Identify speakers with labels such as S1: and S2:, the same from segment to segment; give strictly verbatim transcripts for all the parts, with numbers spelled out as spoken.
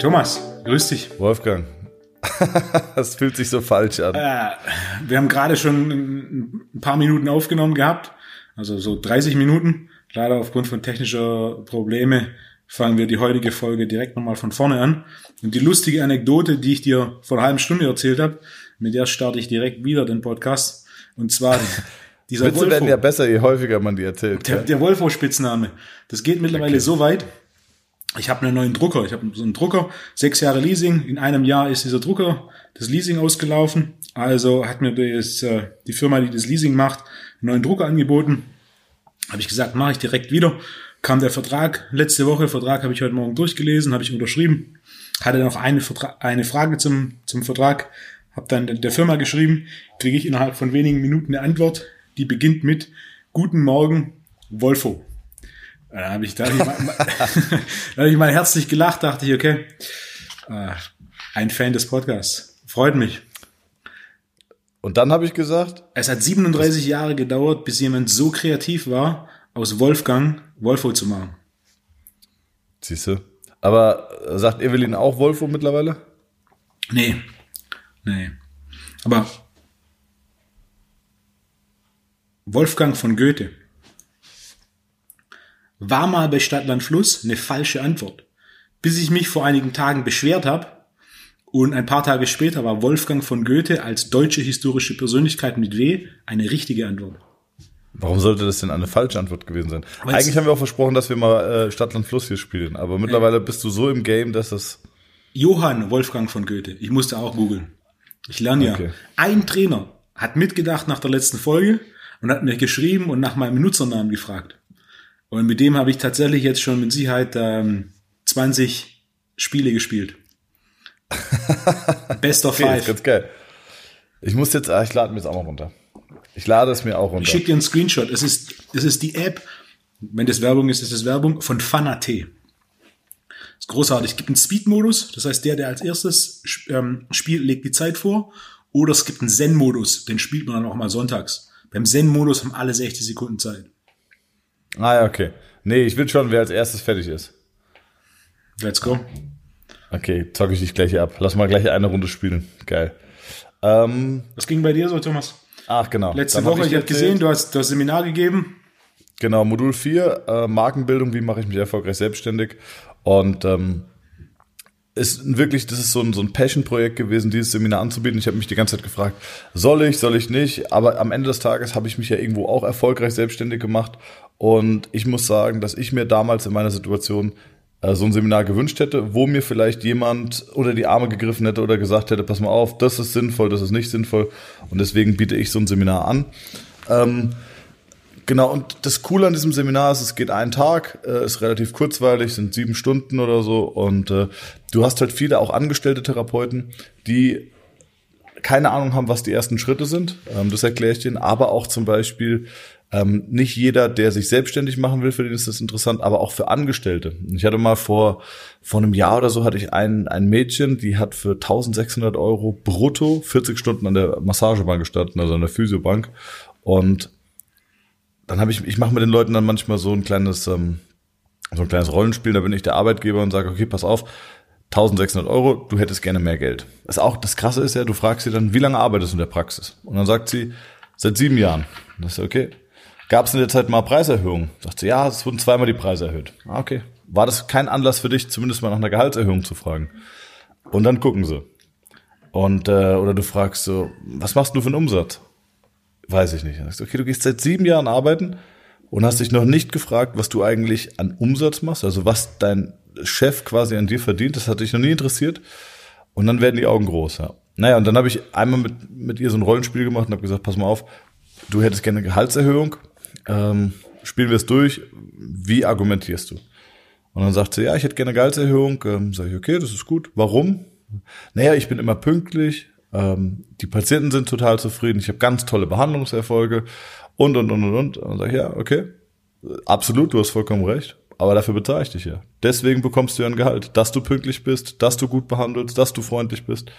S1: Thomas, grüß dich.
S2: Wolfgang, das fühlt sich so falsch an.
S1: Äh, wir haben gerade schon ein paar Minuten aufgenommen gehabt, also so dreißig Minuten. Leider aufgrund von technischer Probleme fangen wir die heutige Folge direkt nochmal von vorne an. Und die lustige Anekdote, die ich dir vor einer halben Stunde erzählt habe, mit der starte ich direkt wieder den Podcast. Und zwar dieser
S2: Witze
S1: Wolfo.
S2: werden ja besser, je häufiger man die erzählt.
S1: Der,
S2: ja.
S1: der Wolfo-Spitzname. Das geht mittlerweile
S2: Okay.
S1: so weit. Ich habe einen neuen Drucker. Ich habe so einen Drucker, sechs Jahre Leasing. In einem Jahr ist dieser Drucker, das Leasing ausgelaufen. Also hat mir das, äh, die Firma, die das Leasing macht, einen neuen Drucker angeboten. Habe ich gesagt, mache ich direkt wieder. Kam der Vertrag letzte Woche. Vertrag habe ich heute Morgen durchgelesen, habe ich unterschrieben. Hatte noch eine, Vertra- eine Frage zum, zum Vertrag. Habe dann der Firma geschrieben. Kriege ich innerhalb von wenigen Minuten eine Antwort. Die beginnt mit Guten Morgen, Wolfo. Da habe ich, da hab ich, mal, da hab ich mal herzlich gelacht, dachte ich, okay, äh, ein Fan des Podcasts. Freut mich.
S2: Und dann habe ich gesagt,
S1: Es hat siebenunddreißig Jahre gedauert, bis jemand so kreativ war, aus Wolfgang Wolfo zu machen.
S2: siehst du, aber sagt Evelyn auch Wolfo mittlerweile?
S1: Nee, nee. Aber Wolfgang von Goethe war mal bei Stadtland Fluss eine falsche Antwort. Bis ich mich vor einigen Tagen beschwert habe und ein paar Tage später war Wolfgang von Goethe als deutsche historische Persönlichkeit mit W eine richtige Antwort.
S2: Warum sollte das denn eine falsche Antwort gewesen sein?
S1: Weil's-
S2: Eigentlich haben wir auch versprochen, dass wir mal äh, Stadtland Fluss hier spielen, aber mittlerweile bist du so im Game, dass das...
S1: Johann Wolfgang von Goethe. Ich musste auch googeln. Ich lerne ja.
S2: Okay.
S1: Ein Trainer hat mitgedacht nach der letzten Folge und hat mir geschrieben und nach meinem Benutzernamen gefragt. Und mit dem habe ich tatsächlich jetzt schon mit Sicherheit ähm, zwanzig Spiele gespielt. Best of
S2: Okay, ist
S1: five.
S2: ganz geil. Ich muss jetzt, ah, ich lade mir jetzt auch mal runter. Ich lade es mir auch runter.
S1: Ich schicke dir einen Screenshot. Es ist, es ist die App, wenn das Werbung ist, ist das Werbung von Fanat. Ist großartig. Es gibt einen Speed-Modus, das heißt, der, der als erstes ähm, spielt, legt die Zeit vor. Oder es gibt einen Zen-Modus, den spielt man dann auch mal sonntags. Beim Zen-Modus haben alle sechzig Sekunden Zeit.
S2: Ah ja, okay. Nee, ich will schon, wer als erstes fertig ist.
S1: Let's go.
S2: Okay, zocke ich dich gleich ab. Lass mal gleich eine Runde spielen. Geil. Ähm,
S1: Was ging bei dir so, Thomas?
S2: ach, genau.
S1: Letzte
S2: Dann hab
S1: Woche, ich habe
S2: erzählt-
S1: gesehen, du hast das Seminar gegeben.
S2: Genau, Modul vier, äh, Markenbildung, wie mache ich mich erfolgreich selbstständig? Und ähm, ist wirklich, das ist so ein, so ein Passion-Projekt gewesen, dieses Seminar anzubieten. Ich habe mich die ganze Zeit gefragt, soll ich, soll ich nicht? Aber am Ende des Tages habe ich mich ja irgendwo auch erfolgreich selbstständig gemacht. Und ich muss sagen, dass ich mir damals in meiner Situation äh, so ein Seminar gewünscht hätte, wo mir vielleicht jemand unter die Arme gegriffen hätte oder gesagt hätte, pass mal auf, das ist sinnvoll, das ist nicht sinnvoll. Und deswegen biete ich so ein Seminar an. Ähm, Genau, und das Coole an diesem Seminar ist, es geht einen Tag, äh, ist relativ kurzweilig, sind sieben Stunden oder so und äh, du hast halt viele auch angestellte Therapeuten, die keine Ahnung haben, was die ersten Schritte sind, ähm, das erkläre ich denen, aber auch zum Beispiel ähm, nicht jeder, der sich selbstständig machen will, für den ist das interessant, aber auch für Angestellte. Ich hatte mal vor vor einem Jahr oder so, hatte ich ein, ein Mädchen, die hat für eintausendsechshundert Euro brutto vierzig Stunden an der Massagebank gestanden, also an der Physiobank und dann habe ich, ich mache mit den Leuten dann manchmal so ein kleines, ähm, so ein kleines Rollenspiel, da bin ich der Arbeitgeber und sage, okay, pass auf, eintausendsechshundert Euro, du hättest gerne mehr Geld. Das auch, das Krasse ist ja, du fragst sie dann, wie lange arbeitest du in der Praxis? Und dann sagt sie, seit sieben Jahren. Und das ist okay. Gab es in der Zeit mal Preiserhöhungen? Sagt sie, ja, es wurden zweimal die Preise erhöht. Ah, okay. War das kein Anlass für dich, zumindest mal nach einer Gehaltserhöhung zu fragen? Und dann gucken sie. Und, äh, oder du fragst so, was machst du für einen Umsatz? Weiß ich nicht. Dann sagst du, okay, du gehst seit sieben Jahren arbeiten und hast dich noch nicht gefragt, was du eigentlich an Umsatz machst, also was dein Chef quasi an dir verdient, das hat dich noch nie interessiert. Und dann werden die Augen groß, ja. Naja, und dann habe ich einmal mit mit ihr so ein Rollenspiel gemacht und habe gesagt, pass mal auf, du hättest gerne eine Gehaltserhöhung, ähm, spielen wir es durch, wie argumentierst du? Und dann sagt sie, ja, ich hätte gerne eine Gehaltserhöhung. Ähm, sage ich, okay, das ist gut. Warum? Naja, ich bin immer pünktlich. Ähm, die Patienten sind total zufrieden, ich habe ganz tolle Behandlungserfolge und, und, und, und, und. Und dann sage ich, ja, okay, absolut, du hast vollkommen recht, aber dafür bezahle ich dich ja. Deswegen bekommst du ja ein Gehalt, dass du pünktlich bist, dass du gut behandelst, dass du freundlich bist.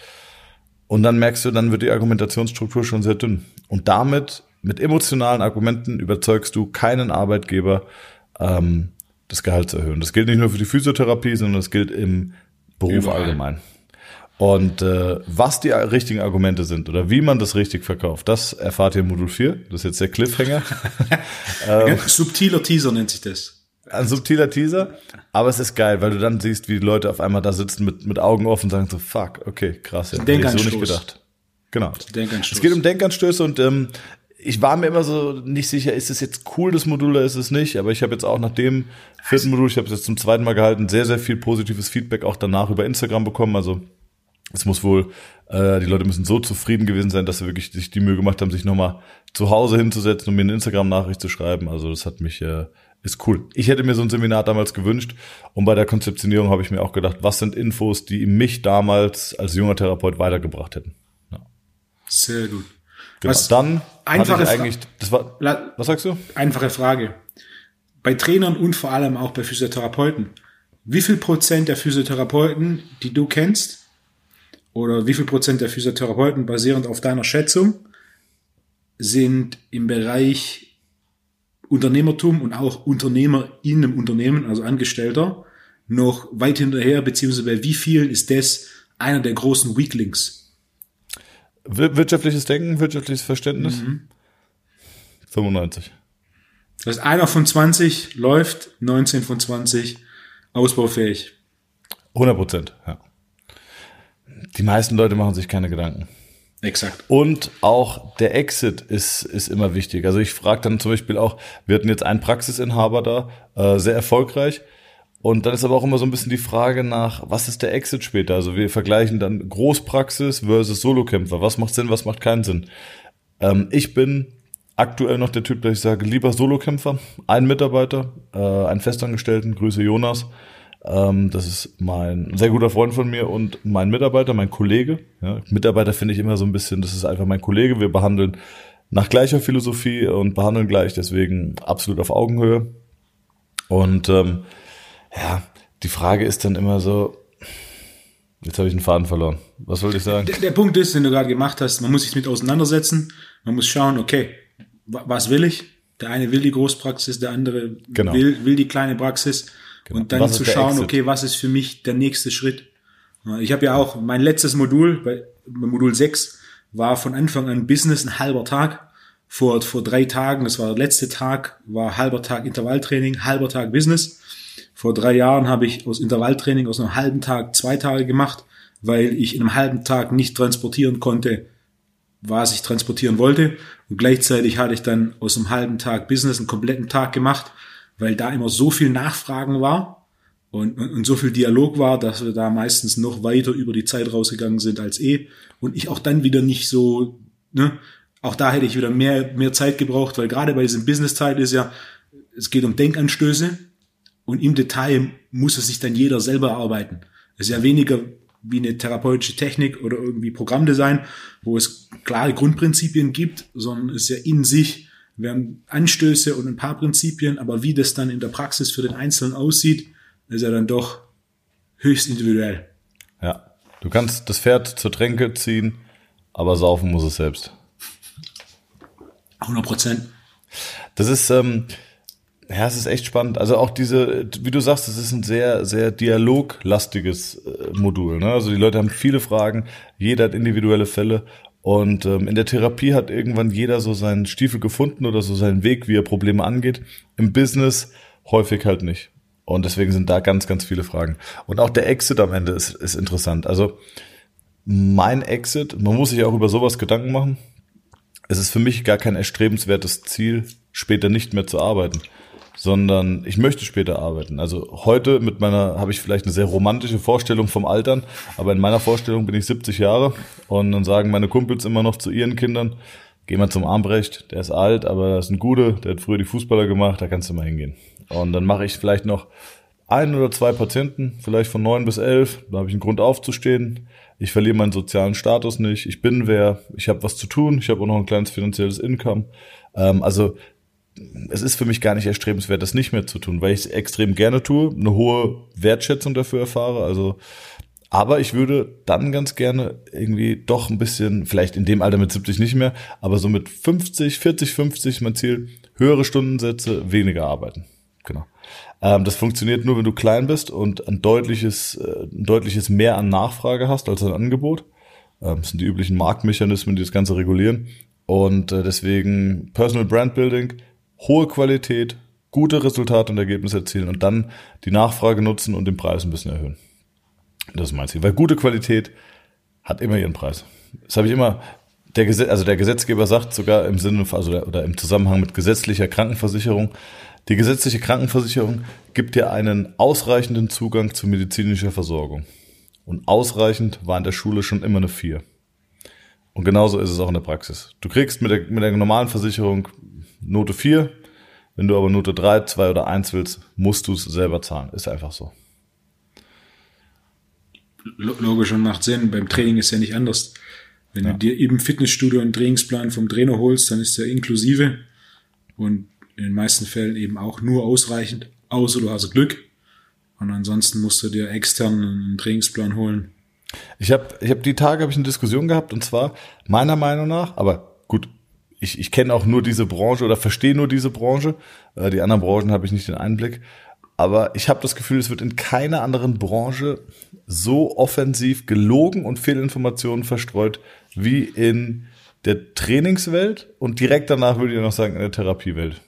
S2: Und dann merkst du, dann wird die Argumentationsstruktur schon sehr dünn. Und damit, mit emotionalen Argumenten, überzeugst du keinen Arbeitgeber, ähm, das Gehalt zu erhöhen. Das gilt nicht nur für die Physiotherapie, sondern das gilt im Beruf
S1: Überall.
S2: allgemein. Und äh, was die richtigen Argumente sind oder wie man das richtig verkauft, das erfahrt ihr in Modul vier. Das ist jetzt der Cliffhanger.
S1: ähm, subtiler Teaser nennt sich das.
S2: Ein subtiler Teaser, aber es ist geil, weil du dann siehst, wie die Leute auf einmal da sitzen mit mit Augen offen und sagen so, fuck, okay, krass, ja, hätte ich so nicht gedacht. Genau. Es geht um Denkanstöße und ähm, ich war mir immer so nicht sicher, ist es jetzt cool, das Modul, oder ist es nicht, aber ich habe jetzt auch nach dem vierten Modul, ich habe es jetzt zum zweiten Mal gehalten, sehr, sehr viel positives Feedback auch danach über Instagram bekommen, also es muss wohl, äh, die Leute müssen so zufrieden gewesen sein, dass sie wirklich sich die Mühe gemacht haben, sich nochmal zu Hause hinzusetzen und mir eine Instagram-Nachricht zu schreiben. Also das hat mich, äh, ist cool. Ich hätte mir so ein Seminar damals gewünscht und bei der Konzeptionierung habe ich mir auch gedacht, was sind Infos, die mich damals als junger Therapeut weitergebracht hätten. Ja.
S1: Sehr gut.
S2: Genau.
S1: Was,
S2: Dann
S1: einfache
S2: hatte ich eigentlich, das war,
S1: La-
S2: was sagst du?
S1: Einfache Frage. Bei Trainern und vor allem auch bei Physiotherapeuten. Wie viel Prozent der Physiotherapeuten, die du kennst, oder wie viel Prozent der Physiotherapeuten, basierend auf deiner Schätzung, sind im Bereich Unternehmertum und auch Unternehmer in einem Unternehmen, also Angestellter, noch weit hinterher, beziehungsweise bei wie vielen ist das einer der großen Weaklings?
S2: Wirtschaftliches Denken, wirtschaftliches Verständnis?
S1: Mhm.
S2: fünfundneunzig.
S1: Das heißt, einer von zwanzig läuft, neunzehn von zwanzig ausbaufähig.
S2: hundert Prozent, ja. Die meisten Leute machen sich keine Gedanken.
S1: Exakt.
S2: Und auch der Exit ist ist immer wichtig. Also ich frage dann zum Beispiel auch, wir hatten jetzt einen Praxisinhaber da, äh, sehr erfolgreich. Und dann ist aber auch immer so ein bisschen die Frage nach, was ist der Exit später? Also wir vergleichen dann Großpraxis versus Solokämpfer. Was macht Sinn, was macht keinen Sinn? Ähm, ich bin aktuell noch der Typ, dass ich sage, lieber Solokämpfer, ein Mitarbeiter, äh, einen Festangestellten, Grüße Jonas. Ähm, das ist mein sehr guter Freund von mir und mein Mitarbeiter, mein Kollege. Ja, Mitarbeiter finde ich immer so ein bisschen, das ist einfach mein Kollege. Wir behandeln nach gleicher Philosophie und behandeln gleich, deswegen absolut auf Augenhöhe. Und ähm, ja, die Frage ist dann immer so, jetzt habe ich einen Faden verloren. Was wollte ich sagen?
S1: Der, der Punkt ist, den du gerade gemacht hast, man muss sich mit auseinandersetzen. Man muss schauen, okay, was will ich? Der eine will die Großpraxis, der andere
S2: Genau.
S1: will, will die kleine Praxis.
S2: Genau.
S1: Und dann
S2: Was
S1: zu
S2: ist der
S1: schauen,
S2: Exit?
S1: okay, was ist für mich der nächste Schritt? Ich habe ja auch, mein letztes Modul, bei Modul sechs, war von Anfang an Business ein halber Tag. Vor, vor drei Tagen, das war der letzte Tag, war halber Tag Intervalltraining, halber Tag Business. Vor drei Jahren habe ich aus Intervalltraining aus einem halben Tag zwei Tage gemacht, weil ich in einem halben Tag nicht transportieren konnte, was ich transportieren wollte. Und gleichzeitig hatte ich dann aus einem halben Tag Business einen kompletten Tag gemacht, weil da immer so viel Nachfragen war und, und, und so viel Dialog war, dass wir da meistens noch weiter über die Zeit rausgegangen sind als eh. Und ich auch dann wieder nicht so, ne, auch da hätte ich wieder mehr, mehr Zeit gebraucht, weil gerade bei diesem Business-Teil ist ja, es geht um Denkanstöße und im Detail muss es sich dann jeder selber erarbeiten. Es ist ja weniger wie eine therapeutische Technik oder irgendwie Programmdesign, wo es klare Grundprinzipien gibt, sondern es ist ja in sich, wir haben Anstöße und ein paar Prinzipien, aber wie das dann in der Praxis für den Einzelnen aussieht, ist ja dann doch höchst individuell.
S2: Ja, du kannst das Pferd zur Tränke ziehen, aber saufen muss es selbst.
S1: hundert Prozent.
S2: Das ist, ähm, ja, es ist echt spannend. Also auch diese, wie du sagst, es ist ein sehr, sehr dialoglastiges äh, Modul. Ne? Also die Leute haben viele Fragen, jeder hat individuelle Fälle. Und ähm, in der Therapie hat irgendwann jeder so seinen Stiefel gefunden oder so seinen Weg, wie er Probleme angeht. Im Business häufig halt nicht. Und deswegen sind da ganz, ganz viele Fragen. Und auch der Exit am Ende ist, ist interessant. Also mein Exit, man muss sich auch über sowas Gedanken machen. Es ist für mich gar kein erstrebenswertes Ziel, später nicht mehr zu arbeiten, sondern ich möchte später arbeiten. Also heute mit meiner habe ich vielleicht eine sehr romantische Vorstellung vom Altern, aber in meiner Vorstellung bin ich siebzig Jahre und dann sagen meine Kumpels immer noch zu ihren Kindern, geh mal zum Armbrecht, der ist alt, aber das ist ein Guter, der hat früher die Fußballer gemacht, da kannst du mal hingehen. Und dann mache ich vielleicht noch ein oder zwei Patienten, vielleicht von neun bis elf, da habe ich einen Grund aufzustehen. Ich verliere meinen sozialen Status nicht, ich bin wer, ich habe was zu tun, ich habe auch noch ein kleines finanzielles Income. Ähm, also es ist für mich gar nicht erstrebenswert, das nicht mehr zu tun, weil ich es extrem gerne tue, eine hohe Wertschätzung dafür erfahre. Also, aber ich würde dann ganz gerne irgendwie doch ein bisschen, vielleicht in dem Alter mit siebzig nicht mehr, aber so mit fünfzig, vierzig, fünfzig mein Ziel, höhere Stundensätze, weniger arbeiten. genau. Ähm, das funktioniert nur, wenn du klein bist und ein deutliches, äh, ein deutliches Mehr an Nachfrage hast als an Angebot. Ähm, das sind die üblichen Marktmechanismen, die das Ganze regulieren. Und äh, deswegen Personal Brand Building, hohe Qualität, gute Resultate und Ergebnisse erzielen und dann die Nachfrage nutzen und den Preis ein bisschen erhöhen. Das ist mein Ziel. Weil gute Qualität hat immer ihren Preis. Das habe ich immer, der Gesetz, also der Gesetzgeber sagt sogar im Sinne, also der, oder im Zusammenhang mit gesetzlicher Krankenversicherung, die gesetzliche Krankenversicherung gibt dir einen ausreichenden Zugang zu medizinischer Versorgung. Und ausreichend war in der Schule schon immer eine vier. Und genauso ist es auch in der Praxis. Du kriegst mit der, mit der normalen Versicherung Note vier, wenn du aber Note drei, zwei oder eins willst, musst du es selber zahlen. Ist einfach so.
S1: Logisch und macht Sinn. Beim Training ist ja nicht anders. Wenn ja. du dir im Fitnessstudio einen Trainingsplan vom Trainer holst, dann ist der inklusive und in den meisten Fällen eben auch nur ausreichend, außer du hast Glück. Und ansonsten musst du dir extern einen Trainingsplan holen.
S2: Ich habe ich hab die Tage hab ich eine Diskussion gehabt und zwar meiner Meinung nach, aber gut, ich, ich kenne auch nur diese Branche oder verstehe nur diese Branche. Äh, die anderen Branchen habe ich nicht den Einblick. Aber ich habe das Gefühl, es wird in keiner anderen Branche so offensiv gelogen und Fehlinformationen verstreut wie in der Trainingswelt und direkt danach würde ich noch sagen in der Therapiewelt.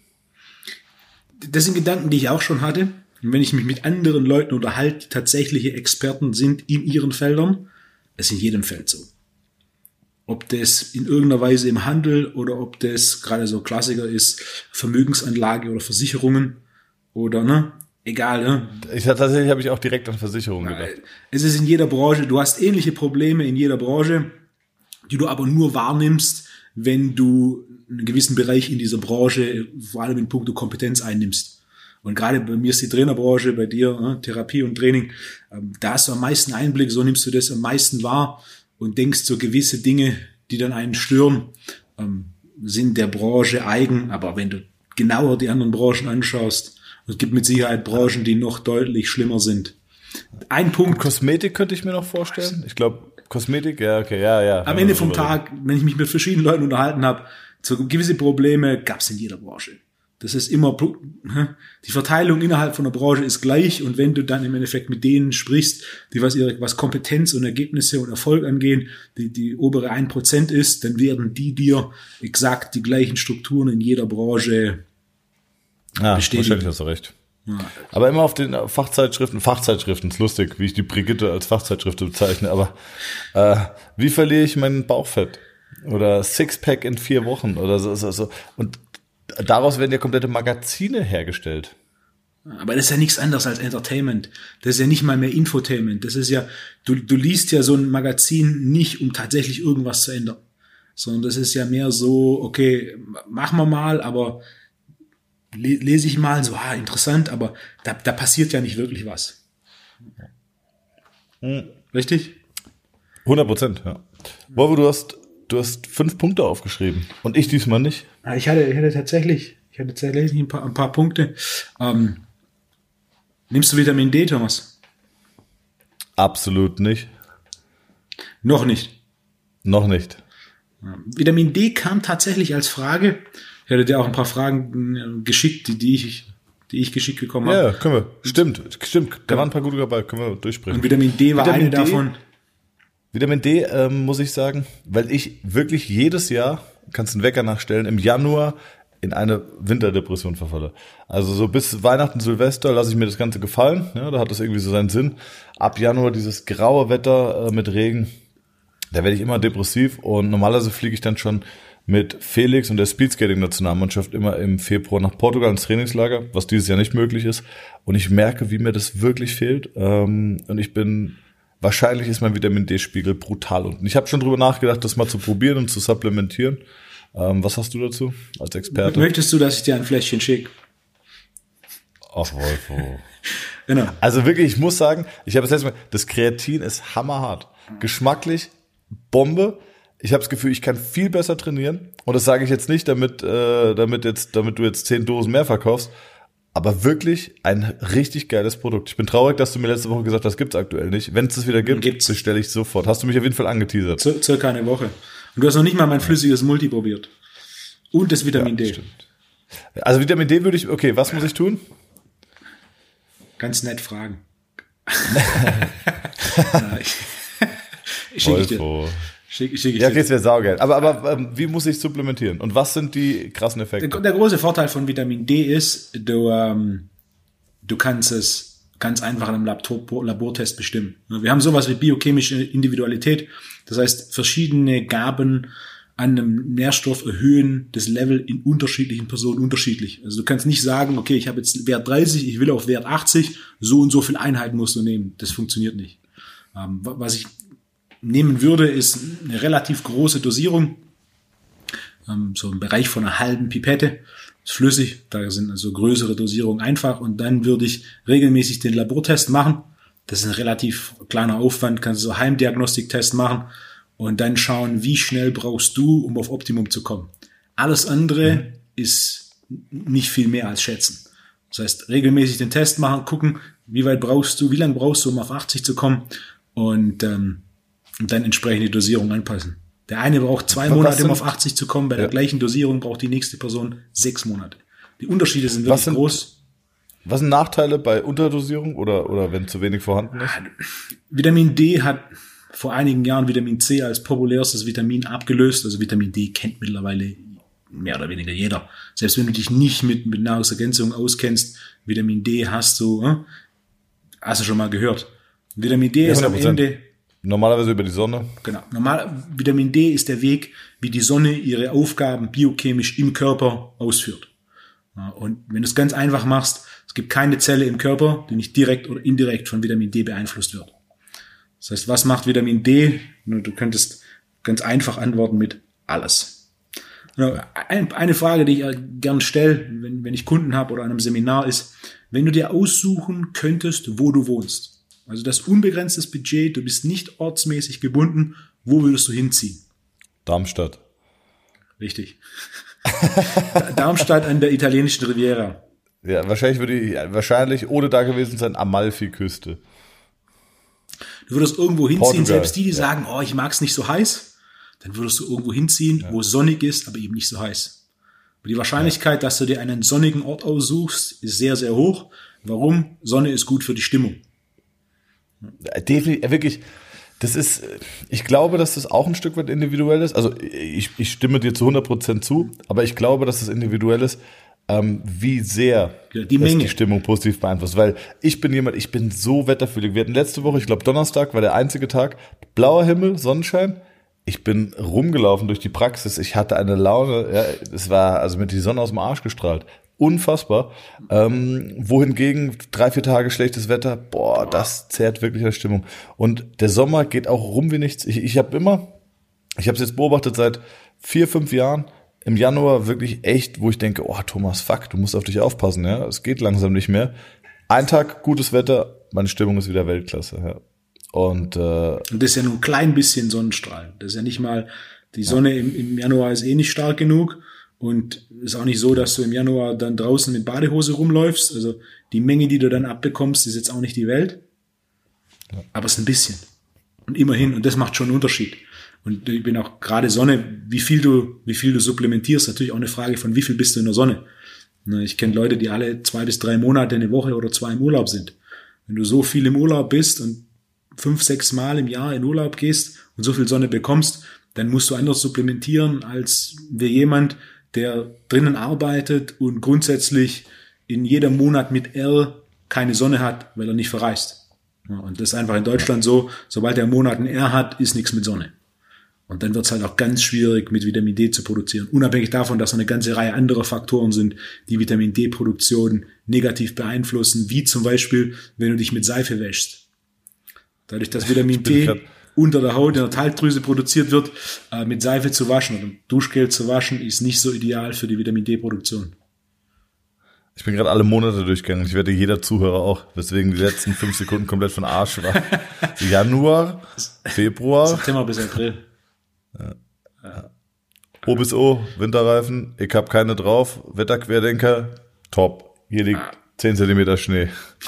S1: Das sind Gedanken, die ich auch schon hatte. Und wenn ich mich mit anderen Leuten unterhalte, die tatsächliche Experten sind in ihren Feldern, das ist in jedem Feld so. Ob das in irgendeiner Weise im Handel oder ob das gerade so Klassiker ist, Vermögensanlage oder Versicherungen oder, ne, egal, ne?
S2: Ich, tatsächlich habe ich auch direkt an Versicherungen gedacht.
S1: Es ist in jeder Branche, du hast ähnliche Probleme in jeder Branche, die du aber nur wahrnimmst, wenn du einen gewissen Bereich in dieser Branche, vor allem in puncto Kompetenz einnimmst. Und gerade bei mir ist die Trainerbranche, bei dir ne, Therapie und Training, ähm, da hast du am meisten Einblick, so nimmst du das am meisten wahr und denkst so gewisse Dinge, die dann einen stören, ähm, sind der Branche eigen. Aber wenn du genauer die anderen Branchen anschaust, es gibt mit Sicherheit Branchen, die noch deutlich schlimmer sind. Ein Punkt.
S2: Und Kosmetik könnte ich mir noch vorstellen. Ich glaube, Kosmetik, ja, okay, ja, ja.
S1: Am Ende vom Tag, wenn ich mich mit verschiedenen Leuten unterhalten habe, so gewisse Probleme gab es in jeder Branche. Das ist immer, die Verteilung innerhalb von der Branche ist gleich und wenn du dann im Endeffekt mit denen sprichst, die was ihre, was Kompetenz und Ergebnisse und Erfolg angehen, die, die obere ein Prozent ist, dann werden die dir exakt die gleichen Strukturen in jeder Branche
S2: ja, bestätigen. Wahrscheinlich hast du recht. Ja. Aber immer auf den Fachzeitschriften, Fachzeitschriften, ist lustig, wie ich die Brigitte als Fachzeitschrift bezeichne, aber äh, wie verliere ich mein Bauchfett? Oder Sixpack in vier Wochen oder so, so, so. Und daraus werden ja komplette Magazine hergestellt.
S1: Aber das ist ja nichts anderes als Entertainment. Das ist ja nicht mal mehr Infotainment. Das ist ja, du, du liest ja so ein Magazin nicht, um tatsächlich irgendwas zu ändern. Sondern das ist ja mehr so, okay, machen wir mal, aber lese ich mal, so, ah, interessant, aber da, da passiert ja nicht wirklich was.
S2: Hm.
S1: Richtig?
S2: hundert Prozent, ja. Wolvo, du hast, du hast fünf Punkte aufgeschrieben. Und ich diesmal nicht.
S1: Ich hatte, ich hatte tatsächlich, ich hatte tatsächlich ein paar, ein paar Punkte. Ähm, nimmst du Vitamin D, Thomas?
S2: Absolut nicht.
S1: Noch nicht?
S2: Noch nicht.
S1: Vitamin D kam tatsächlich als Frage. Ich hatte dir auch ein paar Fragen geschickt, die, die ich, die ich geschickt bekommen habe.
S2: Ja, können wir. Stimmt, stimmt. Da waren ein paar gute dabei, können wir durchsprechen.
S1: Und Vitamin D war
S2: Vitamin
S1: eine
S2: D,
S1: davon.
S2: Vitamin D, ähm, muss ich sagen, weil ich wirklich jedes Jahr, kannst einen Wecker nachstellen, im Januar in eine Winterdepression verfalle. Also so bis Weihnachten, Silvester lasse ich mir das Ganze gefallen. Ja, da hat das irgendwie so seinen Sinn. Ab Januar dieses graue Wetter äh, mit Regen, da werde ich immer depressiv und normalerweise fliege ich dann schon mit Felix und der Speedskating-Nationalmannschaft immer im Februar nach Portugal ins Trainingslager, was dieses Jahr nicht möglich ist. Und ich merke, wie mir das wirklich fehlt. Ähm, und ich bin, wahrscheinlich ist mein Vitamin-D-Spiegel brutal unten. Ich habe schon drüber nachgedacht, das mal zu probieren und zu supplementieren. Ähm, was hast du dazu als Experte?
S1: Möchtest du, dass ich dir ein Fläschchen schicke?
S2: Ach, Wolfo.
S1: Genau.
S2: Also wirklich, ich muss sagen, ich habe das letzte Mal, das Kreatin ist hammerhart. Geschmacklich Bombe. Ich habe das Gefühl, ich kann viel besser trainieren. Und das sage ich jetzt nicht, damit, äh, damit jetzt, damit du jetzt zehn Dosen mehr verkaufst. Aber wirklich ein richtig geiles Produkt. Ich bin traurig, dass du mir letzte Woche gesagt hast, das gibt's aktuell nicht. Wenn es das wieder gibt,
S1: gibt's.
S2: bestelle ich sofort. Hast du mich auf jeden Fall angeteasert.
S1: Z- circa eine Woche. Und du hast noch nicht mal mein flüssiges Multi probiert. Und das Vitamin
S2: ja,
S1: D.
S2: Stimmt. Also Vitamin D würde ich, okay, was muss ich tun?
S1: Ganz nett fragen. ich, schicke ich dir. Schick, schick ich
S2: ja, okay, es wäre saugeil. Aber, aber ähm, wie muss ich supplementieren? Und was sind die krassen Effekte?
S1: Der, der große Vorteil von Vitamin D ist, du, ähm, du kannst es ganz einfach in einem Labor, Labortest bestimmen. Wir haben sowas wie biochemische Individualität. Das heißt, verschiedene Gaben an einem Nährstoff erhöhen das Level in unterschiedlichen Personen unterschiedlich. Also du kannst nicht sagen, okay, ich habe jetzt Wert dreißig, ich will auf Wert achtzig, so und so viel Einheiten musst du nehmen. Das funktioniert nicht. Ähm, was ich nehmen würde, ist eine relativ große Dosierung, ähm, so im Bereich von einer halben Pipette, ist flüssig, da sind also größere Dosierungen einfach, und dann würde ich regelmäßig den Labortest machen. Das ist ein relativ kleiner Aufwand, kannst du so Heimdiagnostiktest machen und dann schauen, wie schnell brauchst du, um auf Optimum zu kommen. Alles andere mhm. ist nicht viel mehr als schätzen. Das heißt, regelmäßig den Test machen, gucken, wie weit brauchst du, wie lange brauchst du, um auf achtzig zu kommen, und ähm, und dann entsprechend die Dosierung anpassen. Der eine braucht zwei
S2: Was
S1: Monate,
S2: sind,
S1: um auf achtzig zu kommen. Bei ja. der gleichen Dosierung braucht die nächste Person sechs Monate. Die Unterschiede sind wirklich
S2: was sind,
S1: groß.
S2: Was sind Nachteile bei Unterdosierung oder, oder wenn zu wenig vorhanden ist?
S1: Vitamin D hat vor einigen Jahren Vitamin C als populärstes Vitamin abgelöst. Also Vitamin D kennt mittlerweile mehr oder weniger jeder. Selbst wenn du dich nicht mit, mit Nahrungsergänzungen auskennst, Vitamin D hast du, äh, hast du schon mal gehört. Vitamin D ja, ist am Ende...
S2: Normalerweise über die Sonne.
S1: Genau. Normal, Vitamin D ist der Weg, wie die Sonne ihre Aufgaben biochemisch im Körper ausführt. Und wenn du es ganz einfach machst, es gibt keine Zelle im Körper, die nicht direkt oder indirekt von Vitamin D beeinflusst wird. Das heißt, was macht Vitamin D? Du könntest ganz einfach antworten mit alles. Eine Frage, die ich gern stelle, wenn, wenn ich Kunden habe oder an einem Seminar, ist, wenn du dir aussuchen könntest, wo du wohnst. Also das unbegrenztes Budget, du bist nicht ortsmäßig gebunden. Wo würdest du hinziehen?
S2: Darmstadt.
S1: Richtig. Darmstadt an der italienischen Riviera.
S2: Ja, wahrscheinlich würde ich, wahrscheinlich ohne da gewesen sein, Amalfi-Küste.
S1: Du würdest irgendwo hinziehen, Portugal. Selbst die, die ja. sagen, oh, ich mag es nicht so heiß, dann würdest du irgendwo hinziehen, ja. wo es sonnig ist, aber eben nicht so heiß. Aber die Wahrscheinlichkeit, ja. dass du dir einen sonnigen Ort aussuchst, ist sehr, sehr hoch. Warum? Sonne ist gut für die Stimmung.
S2: Definitiv, wirklich, das ist, ich glaube, dass das auch ein Stück weit individuell ist. Also ich, ich stimme dir zu hundert Prozent zu, aber ich glaube, dass das individuell ist, ähm, wie sehr
S1: ja, die,
S2: das die Stimmung positiv beeinflusst. Weil ich bin jemand, ich bin so wetterfühlig. Wir hatten letzte Woche, ich glaube Donnerstag war der einzige Tag, blauer Himmel, Sonnenschein. Ich bin rumgelaufen durch die Praxis, ich hatte eine Laune, ja, es war, also mit die Sonne aus dem Arsch gestrahlt. Unfassbar. Ähm, wohingegen drei, vier Tage schlechtes Wetter, boah, das zehrt wirklich an Stimmung. Und der Sommer geht auch rum wie nichts. Ich, ich habe immer, ich habe es jetzt beobachtet seit vier, fünf Jahren, im Januar wirklich echt, wo ich denke, oh Thomas, fuck, du musst auf dich aufpassen, ja, es geht langsam nicht mehr. Ein Tag gutes Wetter, meine Stimmung ist wieder Weltklasse, ja. Und, äh,
S1: Und das ist ja nur ein klein bisschen Sonnenstrahl. Das ist ja nicht mal, die Sonne ja. im, im Januar ist eh nicht stark genug. Und ist auch nicht so, dass du im Januar dann draußen mit Badehose rumläufst. Also die Menge, die du dann abbekommst, ist jetzt auch nicht die Welt. Ja. Aber es ist ein bisschen. Und immerhin, und das macht schon einen Unterschied. Und ich bin auch gerade Sonne, wie viel du, wie viel du supplementierst, natürlich auch eine Frage von, wie viel bist du in der Sonne. Ich kenne Leute, die alle zwei bis drei Monate, eine Woche oder zwei im Urlaub sind. Wenn du so viel im Urlaub bist und fünf, sechs Mal im Jahr in Urlaub gehst und so viel Sonne bekommst, dann musst du anders supplementieren als wer jemand, der drinnen arbeitet und grundsätzlich in jedem Monat mit R keine Sonne hat, weil er nicht verreist. Ja, und das ist einfach in Deutschland so, sobald er einen Monat ein R hat, ist nichts mit Sonne. Und dann wird es halt auch ganz schwierig, mit Vitamin D zu produzieren. Unabhängig davon, dass noch eine ganze Reihe anderer Faktoren sind, die Vitamin D-Produktion negativ beeinflussen, wie zum Beispiel, wenn du dich mit Seife wäschst. Dadurch, dass Vitamin D unter der Haut in der Talgdrüse produziert wird, äh, mit Seife zu waschen oder Duschgel zu waschen, ist nicht so ideal für die Vitamin D-Produktion.
S2: Ich bin gerade alle Monate durchgegangen. Ich werde jeder Zuhörer auch, weswegen die letzten fünf Sekunden komplett von Arsch war. Januar, Februar.
S1: September bis April.
S2: Ja. Ja. O bis O, Winterreifen, ich habe keine drauf, Wetterquerdenker, top. Hier liegt zehn Zentimeter Schnee.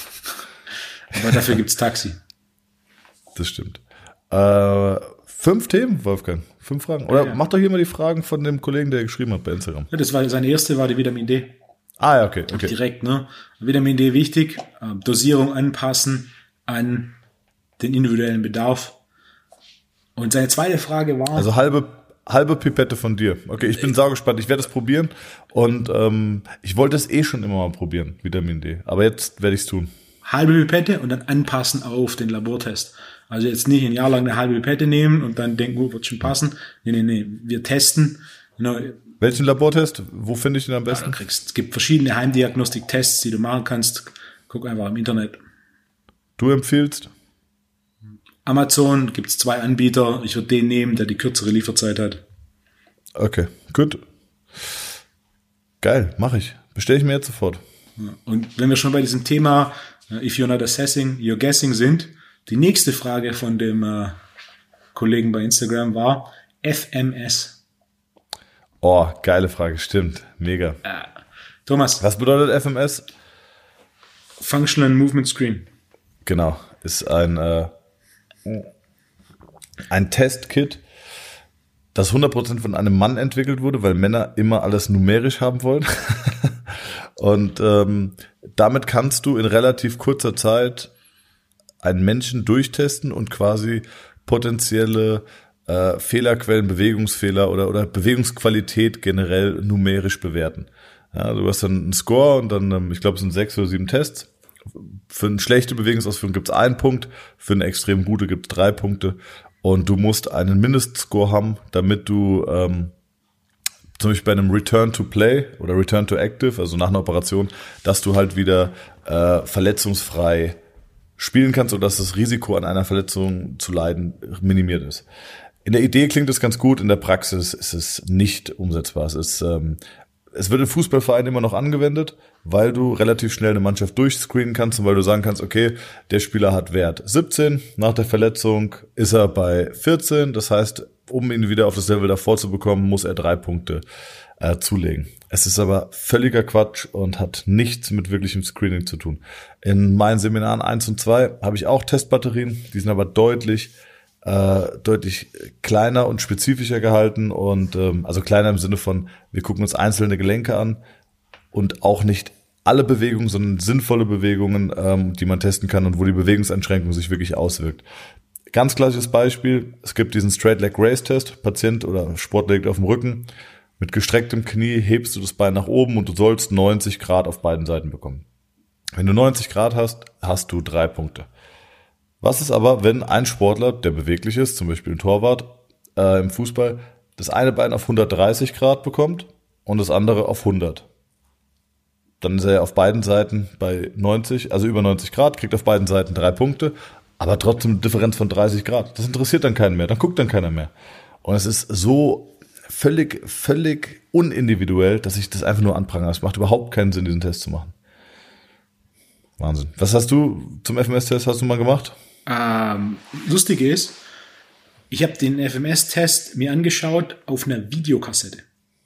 S1: Aber dafür gibt's Taxi.
S2: Das stimmt. Äh, fünf Themen, Wolfgang. Fünf Fragen. Oder ja, ja. Mach doch hier mal die Fragen von dem Kollegen, der geschrieben hat bei Instagram.
S1: Ja, das war seine erste, war die Vitamin D.
S2: Ah, ja, okay, okay.
S1: Direkt, ne? Vitamin D wichtig, äh, Dosierung anpassen an den individuellen Bedarf. Und seine zweite Frage war...
S2: Also halbe, halbe Pipette von dir. Okay, ich bin äh, saugespannt. Ich werde es probieren. Und ähm, ich wollte es eh schon immer mal probieren, Vitamin D. Aber jetzt werde ich es tun.
S1: Halbe Pipette und dann anpassen auf den Labortest. Also jetzt nicht ein Jahr lang eine halbe Pipette nehmen und dann denken, gut, wird schon passen. Nee, nee, nee. Wir testen. Genau.
S2: Welchen Labortest? Wo finde ich den am besten?
S1: Ja, kriegst, es gibt verschiedene Heimdiagnostik-Tests, die du machen kannst. Guck einfach im Internet.
S2: Du empfiehlst?
S1: Amazon gibt's zwei Anbieter. Ich würde den nehmen, der die kürzere Lieferzeit hat.
S2: Okay, gut. Geil, mache ich. Bestelle ich mir jetzt sofort.
S1: Und wenn wir schon bei diesem Thema if you're not assessing, you're guessing sind, die nächste Frage von dem äh, Kollegen bei Instagram war F M S.
S2: Oh, geile Frage, stimmt. Mega.
S1: Äh, Thomas.
S2: Was bedeutet F M S?
S1: Functional Movement Screen.
S2: Genau, ist ein äh, ein Testkit, das hundert Prozent von einem Mann entwickelt wurde, weil Männer immer alles numerisch haben wollen. Und ähm, damit kannst du in relativ kurzer Zeit einen Menschen durchtesten und quasi potenzielle äh, Fehlerquellen, Bewegungsfehler oder oder Bewegungsqualität generell numerisch bewerten. Ja, du hast dann einen Score und dann, ähm, ich glaube, es sind sechs oder sieben Tests. Für eine schlechte Bewegungsausführung gibt es einen Punkt, für eine extrem gute gibt es drei Punkte. Und du musst einen Mindestscore haben, damit du ähm, zum Beispiel bei einem Return to Play oder Return to Active, also nach einer Operation, dass du halt wieder äh, verletzungsfrei spielen kannst oder dass das Risiko an einer Verletzung zu leiden minimiert ist. In der Idee klingt es ganz gut, in der Praxis ist es nicht umsetzbar. Es ist, ähm, es wird im Fußballverein immer noch angewendet, weil du relativ schnell eine Mannschaft durchscreenen kannst und weil du sagen kannst, okay, der Spieler hat Wert siebzehn, nach der Verletzung ist er bei vierzehn, das heißt, um ihn wieder auf das Level davor zu bekommen, muss er drei Punkte äh, zulegen. Es ist aber völliger Quatsch und hat nichts mit wirklichem Screening zu tun. In meinen Seminaren eins und zwei habe ich auch Testbatterien, die sind aber deutlich Äh, deutlich kleiner und spezifischer gehalten und ähm, also kleiner im Sinne von, wir gucken uns einzelne Gelenke an und auch nicht alle Bewegungen, sondern sinnvolle Bewegungen, ähm, die man testen kann und wo die Bewegungseinschränkung sich wirklich auswirkt. Ganz klassisches Beispiel, es gibt diesen Straight Leg Raise Test, Patient oder Sportler liegt auf dem Rücken, mit gestrecktem Knie hebst du das Bein nach oben und du sollst neunzig Grad auf beiden Seiten bekommen. Wenn du neunzig Grad hast, hast du drei Punkte. Was ist aber, wenn ein Sportler, der beweglich ist, zum Beispiel ein Torwart äh, im Fußball, das eine Bein auf hundertdreißig Grad bekommt und das andere auf hundert? Dann ist er auf beiden Seiten bei neunzig, also über neunzig Grad, kriegt auf beiden Seiten drei Punkte, aber trotzdem eine Differenz von dreißig Grad. Das interessiert dann keinen mehr, dann guckt dann keiner mehr. Und es ist so völlig, völlig unindividuell, dass ich das einfach nur anprangere. Es macht überhaupt keinen Sinn, diesen Test zu machen. Wahnsinn. Was hast du zum F M S-Test, hast du mal gemacht?
S1: Ähm, lustig ist, ich habe den F M S-Test mir angeschaut auf einer Videokassette.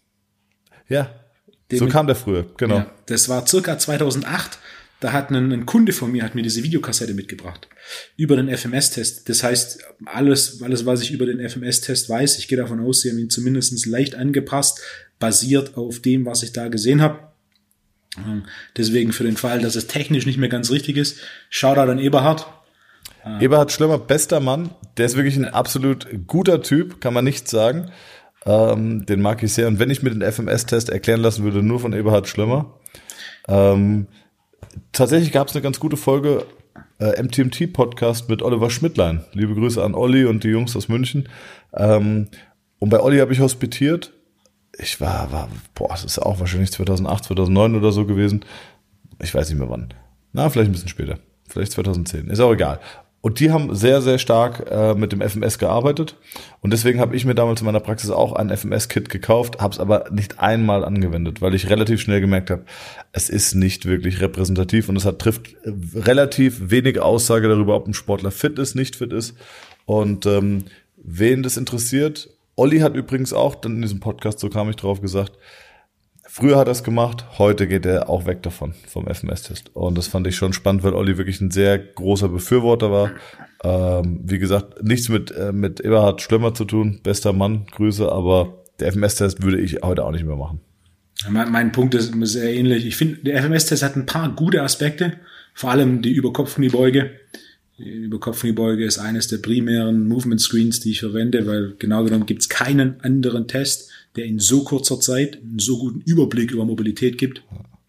S2: Ja, den so mit, kam der früher, genau. Ja,
S1: das war circa zweitausendacht, da hat ein, ein Kunde von mir hat mir diese Videokassette mitgebracht über den F M S-Test. Das heißt, alles, alles, was ich über den F M S-Test weiß, ich gehe davon aus, sie haben ihn zumindest leicht angepasst, basiert auf dem, was ich da gesehen habe. Deswegen für den Fall, dass es technisch nicht mehr ganz richtig ist, Shoutout an Eberhard.
S2: Eberhard Schlemmer, bester Mann, der ist wirklich ein absolut guter Typ, kann man nicht sagen. Ähm, den mag ich sehr. Und wenn ich mir den F M S-Test erklären lassen würde, nur von Eberhard Schlemmer. Ähm, tatsächlich gab es eine ganz gute Folge äh, M T M T-Podcast mit Oliver Schmidtlein. Liebe Grüße an Olli und die Jungs aus München. Ähm, und bei Olli habe ich hospitiert. Ich war, war, boah, das ist auch wahrscheinlich zweitausendacht, zweitausendneun oder so gewesen. Ich weiß nicht mehr wann. Na, vielleicht ein bisschen später. Vielleicht zweitausendzehn. Ist auch egal. Und die haben sehr, sehr stark äh, mit dem F M S gearbeitet. Und deswegen habe ich mir damals in meiner Praxis auch ein F M S-Kit gekauft, habe es aber nicht einmal angewendet, weil ich relativ schnell gemerkt habe, es ist nicht wirklich repräsentativ und es hat trifft relativ wenig Aussage darüber, ob ein Sportler fit ist, nicht fit ist. Und ähm, wen das interessiert, Olli hat übrigens auch, dann in diesem Podcast, so kam ich drauf, gesagt, früher hat er es gemacht, heute geht er auch weg davon, vom F M S-Test. Und das fand ich schon spannend, weil Olli wirklich ein sehr großer Befürworter war. Ähm, wie gesagt, nichts mit, äh, mit Eberhard Schlemmer zu tun, bester Mann, Grüße, aber der F M S-Test würde ich heute auch nicht mehr machen.
S1: Mein, mein Punkt ist sehr ähnlich. Ich finde, der F M S-Test hat ein paar gute Aspekte, vor allem die Über-Kopf-Kniebeuge. Die Über-Kopf-Kniebeuge ist eines der primären Movement-Screens, die ich verwende, weil genau genommen gibt es keinen anderen Test, der in so kurzer Zeit einen so guten Überblick über Mobilität gibt.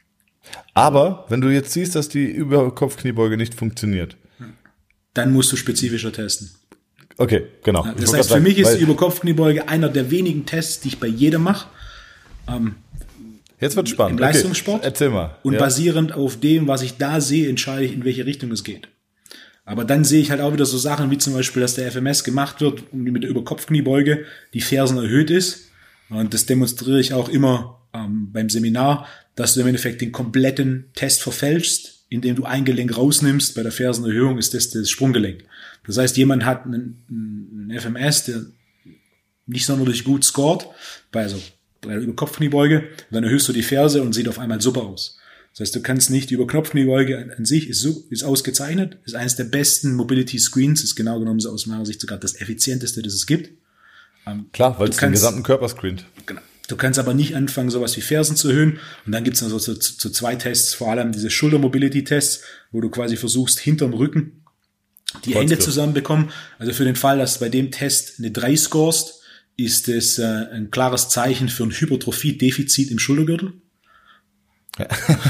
S2: Aber wenn du jetzt siehst, dass die Über-Kopf-Kniebeuge nicht funktioniert,
S1: dann musst du spezifischer testen.
S2: Okay, genau.
S1: Ja, das heißt, für sagen, mich ist die Über-Kopf-Kniebeuge einer der wenigen Tests, die ich bei jedem mache. Ähm,
S2: Jetzt wird spannend.
S1: Im Leistungssport.
S2: Okay, erzähl mal.
S1: Und
S2: ja.
S1: basierend auf dem, was ich da sehe, entscheide ich, in welche Richtung es geht. Aber dann sehe ich halt auch wieder so Sachen, wie zum Beispiel, dass der F M S gemacht wird, um mit der Überkopfkniebeuge die Fersen erhöht ist. Und das demonstriere ich auch immer ähm, beim Seminar, dass du im Endeffekt den kompletten Test verfälschst, indem du ein Gelenk rausnimmst. Bei der Fersenerhöhung ist das das Sprunggelenk. Das heißt, jemand hat einen, einen F M S, der nicht sonderlich gut scored, bei also bei der Überkopfkniebeuge, dann erhöhst du die Ferse und sieht auf einmal super aus. Das heißt, du kannst nicht, die Überkopfkniebeuge an, an sich ist, so, ist ausgezeichnet, ist eines der besten Mobility Screens, ist genau genommen so aus meiner Sicht sogar das effizienteste, das es gibt. Ähm,
S2: Klar, weil es den gesamten Körper screent.
S1: Genau. Du kannst aber nicht anfangen, sowas wie Fersen zu erhöhen. Und dann gibt's also zu, zu zwei Tests, vor allem diese Schulter-Mobility-Tests, wo du quasi versuchst, hinterm Rücken die Hände zusammenbekommen. Also für den Fall, dass du bei dem Test eine drei scorest, ist es äh, ein klares Zeichen für ein Hypertrophie-Defizit im Schultergürtel. Ja.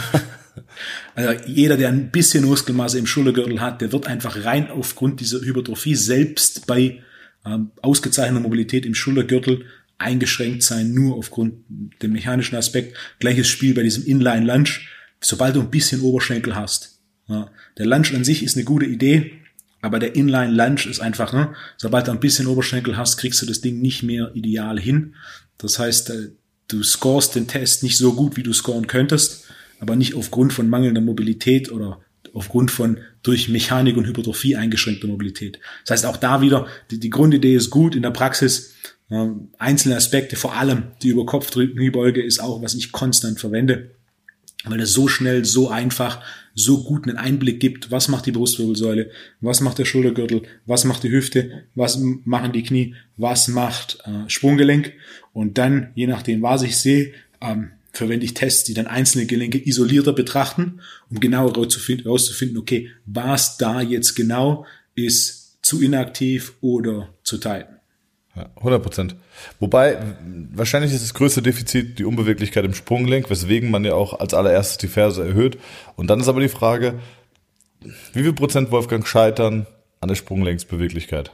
S1: Also jeder, der ein bisschen Muskelmasse im Schultergürtel hat, der wird einfach rein aufgrund dieser Hypertrophie selbst bei ähm, ausgezeichneter Mobilität im Schultergürtel eingeschränkt sein, nur aufgrund dem mechanischen Aspekt. Gleiches Spiel bei diesem Inline-Lunge. Sobald du ein bisschen Oberschenkel hast. Ja, der Lunge an sich ist eine gute Idee, aber der Inline-Lunge ist einfach, ne, sobald du ein bisschen Oberschenkel hast, kriegst du das Ding nicht mehr ideal hin. Das heißt, du scorest den Test nicht so gut, wie du scoren könntest, aber nicht aufgrund von mangelnder Mobilität oder aufgrund von durch Mechanik und Hypertrophie eingeschränkter Mobilität. Das heißt, auch da wieder, die, die Grundidee ist gut, in der Praxis äh, einzelne Aspekte, vor allem die Überkopfkniebeuge ist auch, was ich konstant verwende, weil es so schnell, so einfach, so gut einen Einblick gibt, was macht die Brustwirbelsäule, was macht der Schultergürtel, was macht die Hüfte, was machen die Knie, was macht äh, Sprunggelenk und dann, je nachdem, was ich sehe, ähm, verwende ich Tests, die dann einzelne Gelenke isolierter betrachten, um genau herauszufinden, okay, was da jetzt genau ist zu inaktiv oder zu tight.
S2: Ja, hundert Prozent. Wobei, wahrscheinlich ist das größte Defizit die Unbeweglichkeit im Sprunggelenk, weswegen man ja auch als allererstes die Ferse erhöht. Und dann ist aber die Frage, wie viel Prozent, Wolfgang, scheitern an der Sprunggelenksbeweglichkeit?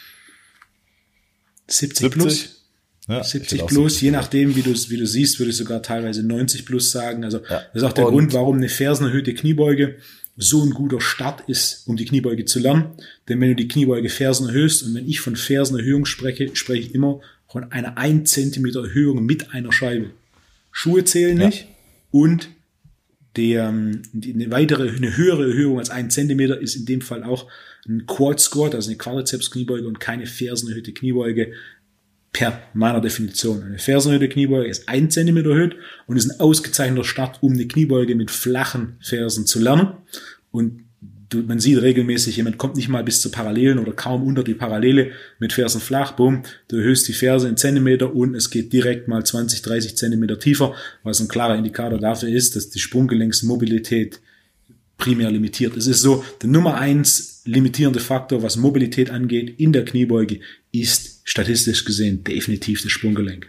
S1: siebzig plus.
S2: Ja,
S1: siebzig plus, je nachdem, wie du wie du siehst, würde ich sogar teilweise neunzig plus sagen. Also ja. Das ist auch der Und Grund, warum eine fersenerhöhte Kniebeuge so ein guter Start ist, um die Kniebeuge zu lernen. Denn wenn du die Kniebeuge Fersen erhöhst, und wenn ich von Fersenerhöhung spreche, spreche ich immer von einer ein Zentimeter Erhöhung mit einer Scheibe. Schuhe zählen nicht ja. und der, die, eine weitere, eine höhere Erhöhung als ein Zentimeter ist in dem Fall auch ein Quad Squat, also eine Quadrizeps-Kniebeuge und keine fersenerhöhte Kniebeuge per meiner Definition. Eine fersenerhöhte Kniebeuge ist ein Zentimeter erhöht und ist ein ausgezeichneter Start, um eine Kniebeuge mit flachen Fersen zu lernen. Und du, man sieht regelmäßig, jemand kommt nicht mal bis zur Parallelen oder kaum unter die Parallele mit Fersen flach, boom, du erhöhst die Ferse in Zentimeter und es geht direkt mal zwanzig, dreißig Zentimeter tiefer, was ein klarer Indikator dafür ist, dass die Sprunggelenksmobilität primär limitiert. Es ist so, der Nummer eins limitierende Faktor, was Mobilität angeht, in der Kniebeuge, ist statistisch gesehen definitiv das Sprunggelenk.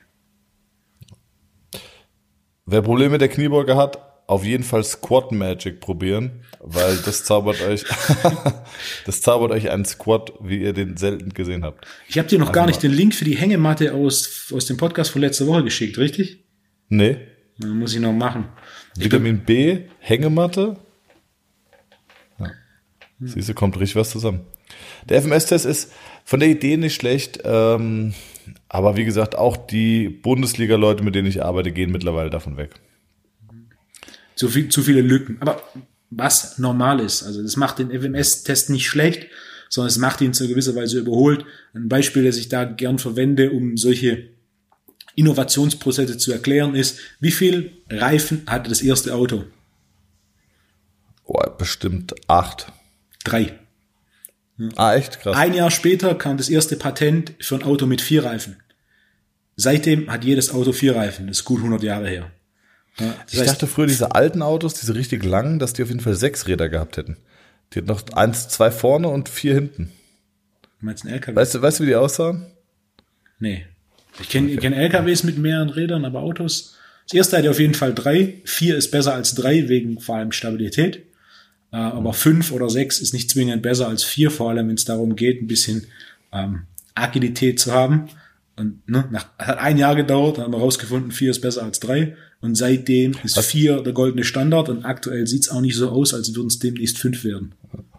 S2: Wer Probleme mit der Kniebeuge hat, auf jeden Fall Squat Magic probieren, weil das zaubert euch, das zaubert euch einen Squat, wie ihr den selten gesehen habt.
S1: Ich habe dir noch also gar nicht den Link für die Hängematte aus, aus dem Podcast von letzter Woche geschickt, richtig?
S2: Nee.
S1: Dann muss ich noch machen.
S2: Vitamin B, Hängematte. Ja. Siehst du, kommt richtig was zusammen. Der F M S-Test ist von der Idee nicht schlecht, ähm, aber wie gesagt, auch die Bundesliga-Leute, mit denen ich arbeite, gehen mittlerweile davon weg.
S1: Zu viel, zu viele Lücken. Aber was normal ist, also das macht den F M S-Test nicht schlecht, sondern es macht ihn zu gewisser Weise überholt. Ein Beispiel, das ich da gern verwende, um solche Innovationsprozesse zu erklären, ist, wie viel Reifen hatte das erste Auto?
S2: Oh, bestimmt acht.
S1: Drei.
S2: Ah, echt? Krass.
S1: Ein Jahr später kam das erste Patent für ein Auto mit vier Reifen. Seitdem hat jedes Auto vier Reifen. Das ist gut hundert Jahre her. Ja, das
S2: Ich
S1: heißt,
S2: dachte früher, diese alten Autos, diese richtig langen, dass die auf jeden Fall sechs Räder gehabt hätten. Die hatten noch eins, zwei vorne und vier hinten.
S1: du meinst ein L K W?
S2: Weißt du, weißt du, wie die aussahen?
S1: Nee. Ich kenne okay. kenn L K Ws mit mehreren Rädern, aber Autos. Das erste hat ja auf jeden Fall drei. Vier ist besser als drei, wegen vor allem Stabilität. Äh, aber fünf oder sechs ist nicht zwingend besser als vier, vor allem wenn es darum geht, ein bisschen ähm, Agilität zu haben. Und ne, nach, hat ein Jahr gedauert, dann haben wir rausgefunden, vier ist besser als drei. Und seitdem ist Was? vier der goldene Standard. Und aktuell sieht's auch nicht so aus, als würden es demnächst fünf werden.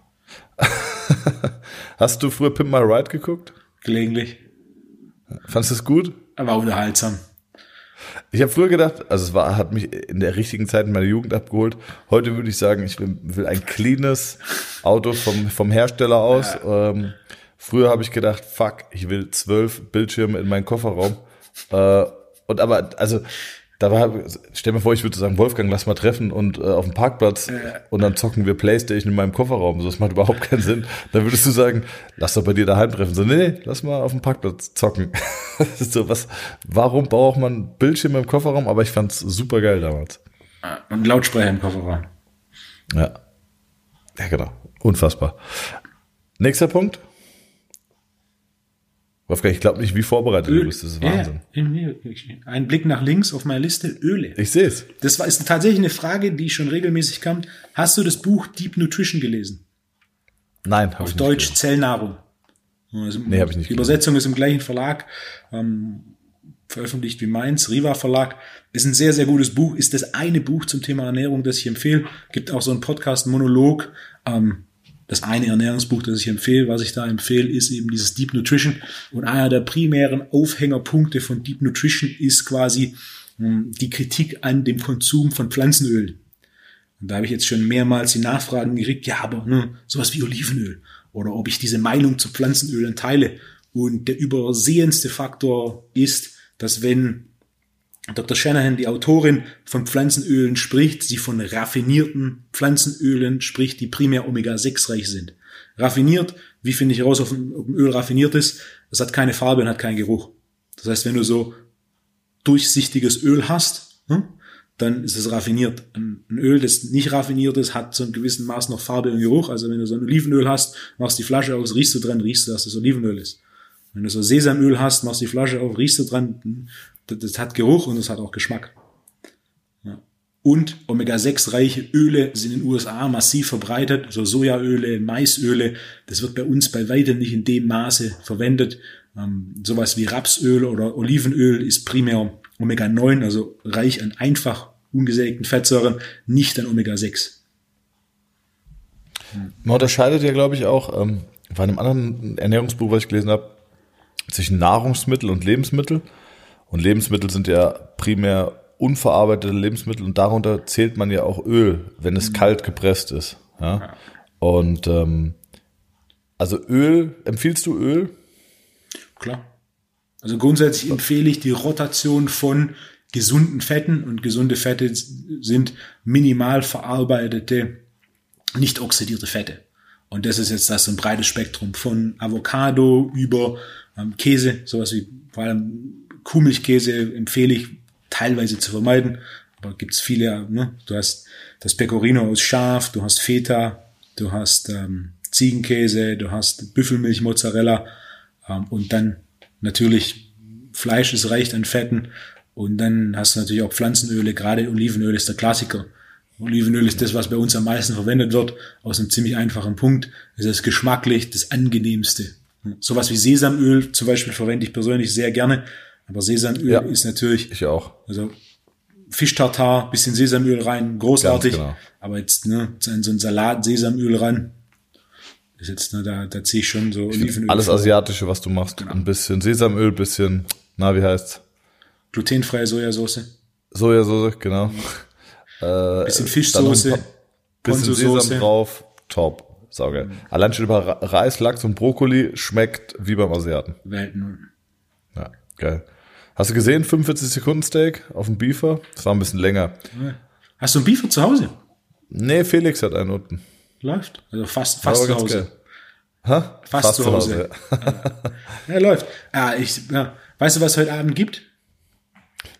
S2: Hast du früher Pimp My Ride geguckt?
S1: Gelegentlich.
S2: Fandest du es gut?
S1: Aber unterhaltsam.
S2: Ich habe früher gedacht, also es war, hat mich in der richtigen Zeit in meiner Jugend abgeholt. Heute würde ich sagen, ich will, will ein cleanes Auto vom, vom Hersteller aus. Ja. Ähm, früher habe ich gedacht, fuck, ich will zwölf Bildschirme in meinen Kofferraum. Äh, und aber, also, da war, stell mir vor, ich würde sagen, Wolfgang, lass mal treffen und äh, auf dem Parkplatz äh. und dann zocken wir Playstation in meinem Kofferraum. So, das macht überhaupt keinen Sinn. Dann würdest du sagen, lass doch bei dir daheim treffen. So, nee, nee, lass mal auf dem Parkplatz zocken. Das ist so was, warum braucht man Bildschirme im Kofferraum? Aber ich fand's super geil damals.
S1: Und Lautsprecher im Kofferraum.
S2: Ja. Ja, genau. Unfassbar. Nächster Punkt. Wolfgang, ich glaube nicht, wie vorbereitet Öl. du bist. Das ist Wahnsinn.
S1: Ja, ein Blick nach links auf meiner Liste, Öle.
S2: Ich sehe es.
S1: Das war, ist tatsächlich eine Frage, die schon regelmäßig kam. Hast du das Buch Deep Nutrition gelesen?
S2: Nein, habe
S1: ich
S2: nicht.
S1: Auf Deutsch gelesen. Zellnahrung. Also,
S2: nee, habe ich nicht.
S1: Die Übersetzung gelesen. Ist im gleichen Verlag, ähm, veröffentlicht wie meins, Riva Verlag. Ist ein sehr, sehr gutes Buch. Ist das eine Buch zum Thema Ernährung, das ich empfehle. Gibt auch so einen Podcast-Monolog, ähm, das eine Ernährungsbuch, das ich empfehle, was ich da empfehle, ist eben dieses Deep Nutrition. Und einer der primären Aufhängerpunkte von Deep Nutrition ist quasi mh, die Kritik an dem Konsum von Pflanzenöl. Und da habe ich jetzt schon mehrmals die Nachfragen gekriegt, ja, aber ne, sowas wie Olivenöl. Oder ob ich diese Meinung zu Pflanzenölen teile. Und der übersehendste Faktor ist, dass wenn Doktor Shanahan, die Autorin, von Pflanzenölen spricht, sie von raffinierten Pflanzenölen spricht, die primär Omega sechs reich sind. Raffiniert, wie finde ich heraus, ob ein Öl raffiniert ist? Es hat keine Farbe und hat keinen Geruch. Das heißt, wenn du so durchsichtiges Öl hast, dann ist es raffiniert. Ein Öl, das nicht raffiniert ist, hat zu einem gewissen Maß noch Farbe und Geruch. Also wenn du so ein Olivenöl hast, machst die Flasche aus, riechst du dran, riechst du, dass das Olivenöl ist. Wenn du so Sesamöl hast, machst die Flasche auf, riechst du dran, das, das hat Geruch und es hat auch Geschmack. Ja. Und Omega sechs reiche Öle sind in den U S A massiv verbreitet, so Sojaöle, Maisöle, das wird bei uns bei weitem nicht in dem Maße verwendet. Ähm, sowas wie Rapsöl oder Olivenöl ist primär Omega neun, also reich an einfach ungesägten Fettsäuren, nicht an Omega sechs.
S2: Man unterscheidet ja, glaube ich, auch ähm, bei einem anderen Ernährungsbuch, was ich gelesen habe, zwischen Nahrungsmittel und Lebensmittel. Und Lebensmittel sind ja primär unverarbeitete Lebensmittel und darunter zählt man ja auch Öl, wenn es mhm. kalt gepresst ist. Ja? Ja. Und ähm, also Öl, empfiehlst du Öl?
S1: Klar. Also grundsätzlich empfehle ich die Rotation von gesunden Fetten, und gesunde Fette sind minimal verarbeitete, nicht oxidierte Fette. Und das ist jetzt das so ein breites Spektrum von Avocado über ähm, Käse, sowas wie vor allem Kuhmilchkäse empfehle ich teilweise zu vermeiden, aber gibt's viele, ne? Du hast das Pecorino aus Schaf, du hast Feta, du hast ähm, Ziegenkäse, du hast Büffelmilch, Mozzarella ähm, und dann natürlich Fleisch, es reicht an Fetten, und dann hast du natürlich auch Pflanzenöle, gerade Olivenöl ist der Klassiker. Olivenöl ist das, was bei uns am meisten verwendet wird, aus einem ziemlich einfachen Punkt. Es ist geschmacklich das angenehmste. Sowas wie Sesamöl zum Beispiel verwende ich persönlich sehr gerne, aber Sesamöl ja, ist natürlich,
S2: ich auch.
S1: Also Fischtartar, bisschen Sesamöl rein, großartig,
S2: genau.
S1: Aber jetzt ne, so ein Salat, Sesamöl ran, ist jetzt, ne, da, da ziehe ich schon so
S2: ich
S1: Olivenöl.
S2: Alles vor. Asiatische, was du machst, genau. Ein bisschen Sesamöl, bisschen, na, wie heißt's?
S1: Glutenfreie Sojasauce.
S2: Sojasauce, genau.
S1: Ja. Äh, bisschen Fischsoße,
S2: ein bisschen Sesam drauf, top, saugeil. Mhm. Allein schon über Reis, Lachs und Brokkoli schmeckt wie beim Asiaten.
S1: Welten.
S2: Ja, geil. Hast du gesehen, fünfundvierzig Sekunden Steak auf dem Beefer? Das war ein bisschen länger.
S1: Hast du einen Beefer zu Hause?
S2: Nee, Felix hat einen unten.
S1: Läuft. Also fast, fast zu Hause.
S2: Ha?
S1: Fast, fast zu Hause. Hause. Ja, ja läuft. Ja, ich, ja. Weißt du, was es heute Abend gibt?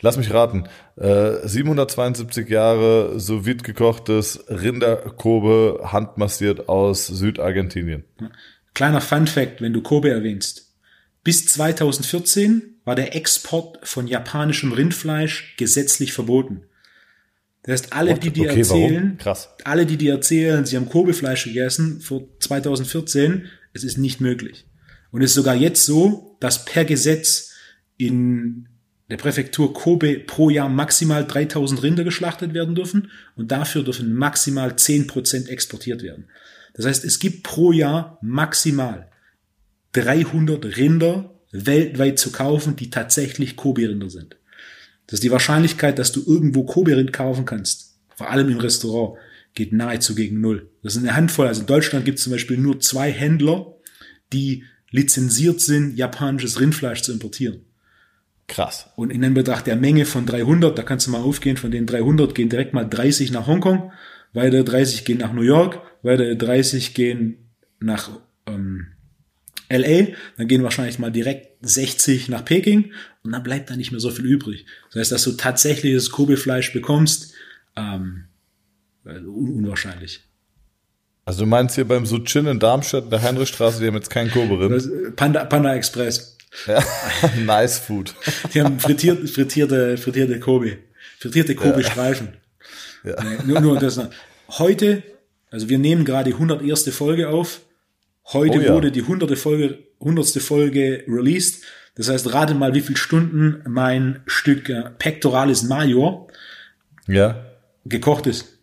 S2: Lass mich raten. Äh, siebenhundertzweiundsiebzig Jahre sous vide gekochtes Rinderkobe handmassiert aus Südargentinien.
S1: Kleiner Funfact, wenn du Kobe erwähnst. Bis zweitausendvierzehn war der Export von japanischem Rindfleisch gesetzlich verboten. Das heißt, alle, die dir
S2: okay,
S1: erzählen,
S2: Krass.
S1: alle, die dir erzählen, sie haben Kobe-Fleisch gegessen vor zweitausendvierzehn, es ist nicht möglich. Und es ist sogar jetzt so, dass per Gesetz in der Präfektur Kobe pro Jahr maximal dreitausend Rinder geschlachtet werden dürfen und dafür dürfen maximal zehn Prozent exportiert werden. Das heißt, es gibt pro Jahr maximal dreihundert Rinder weltweit zu kaufen, die tatsächlich Kobe-Rinder sind. Das ist die Wahrscheinlichkeit, dass du irgendwo Kobe-Rind kaufen kannst, vor allem im Restaurant, geht nahezu gegen null. Das ist eine Handvoll. Also in Deutschland gibt es zum Beispiel nur zwei Händler, die lizenziert sind, japanisches Rindfleisch zu importieren.
S2: Krass.
S1: Und in Anbetracht der Menge von dreihundert, da kannst du mal aufgehen, von den dreihundert gehen direkt mal dreißig nach Hongkong, weitere dreißig gehen nach New York, weitere dreißig gehen nach ähm, L A, dann gehen wahrscheinlich mal direkt sechzig nach Peking und dann bleibt da nicht mehr so viel übrig. Das heißt, dass du tatsächliches Kobe-Fleisch bekommst, ähm, un- unwahrscheinlich.
S2: Also du meinst hier beim Suchin in Darmstadt, in der Heinrichstraße, die haben jetzt kein Kobe-Rind?
S1: Panda, Panda Express.
S2: Ja, nice food.
S1: Die haben frittiert, frittierte, frittierte Kobe, frittierte Kobe-Streifen.
S2: Ja.
S1: Nee, nur, nur das. Heute, also wir nehmen gerade die hunderterste Folge auf. Heute
S2: Oh ja.
S1: wurde die hunderte Folge, hundertste Folge released. Das heißt, rate mal, wie viele Stunden mein Stück äh, Pectoralis Major
S2: Ja.
S1: gekocht ist.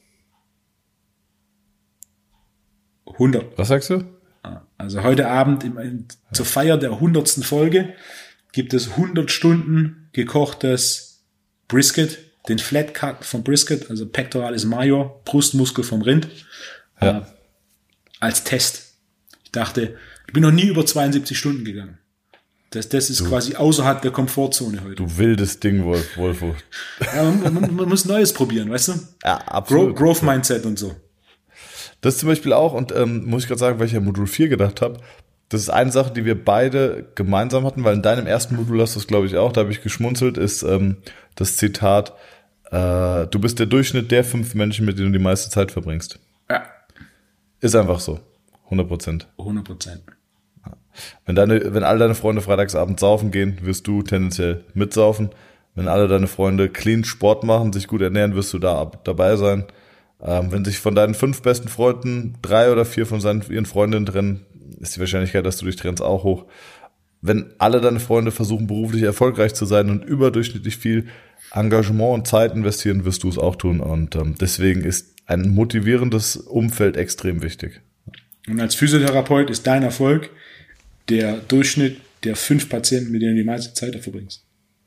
S1: hundert.
S2: Was sagst du?
S1: Also heute Abend im, in, zur Feier der hundertsten Folge gibt es hundert Stunden gekochtes Brisket, den Flat Cut vom Brisket, also Pectoralis Major, Brustmuskel vom Rind,
S2: Ja.
S1: äh, als Test. Ich dachte, ich bin noch nie über zweiundsiebzig Stunden gegangen. Das, das ist quasi außerhalb der Komfortzone heute.
S2: Du wildes Ding, Wolf, Wolfo.
S1: Ja, man, man, man muss Neues probieren, weißt du?
S2: Ja, absolut.
S1: Growth, Growth Mindset und so.
S2: Das zum Beispiel auch, und ähm, muss ich gerade sagen, weil ich ja Modul vier gedacht habe, das ist eine Sache, die wir beide gemeinsam hatten, weil in deinem ersten Modul hast du es, glaube ich, auch, da habe ich geschmunzelt, ist ähm, das Zitat, äh, du bist der Durchschnitt der fünf Menschen, mit denen du die meiste Zeit verbringst.
S1: Ja,
S2: Ist einfach so. hundert Prozent.
S1: hundert Prozent.
S2: Wenn deine, wenn alle deine Freunde freitagsabend saufen gehen, wirst du tendenziell mitsaufen. Wenn alle deine Freunde clean Sport machen, sich gut ernähren, wirst du da ab, dabei sein. Ähm, wenn sich von deinen fünf besten Freunden drei oder vier von seinen, ihren Freundinnen trennen, ist die Wahrscheinlichkeit, dass du dich trennst, auch hoch. Wenn alle deine Freunde versuchen, beruflich erfolgreich zu sein und überdurchschnittlich viel Engagement und Zeit investieren, wirst du es auch tun. Und ähm, deswegen ist ein motivierendes Umfeld extrem wichtig.
S1: Und als Physiotherapeut ist dein Erfolg der Durchschnitt der fünf Patienten, mit denen du die meiste Zeit verbringst.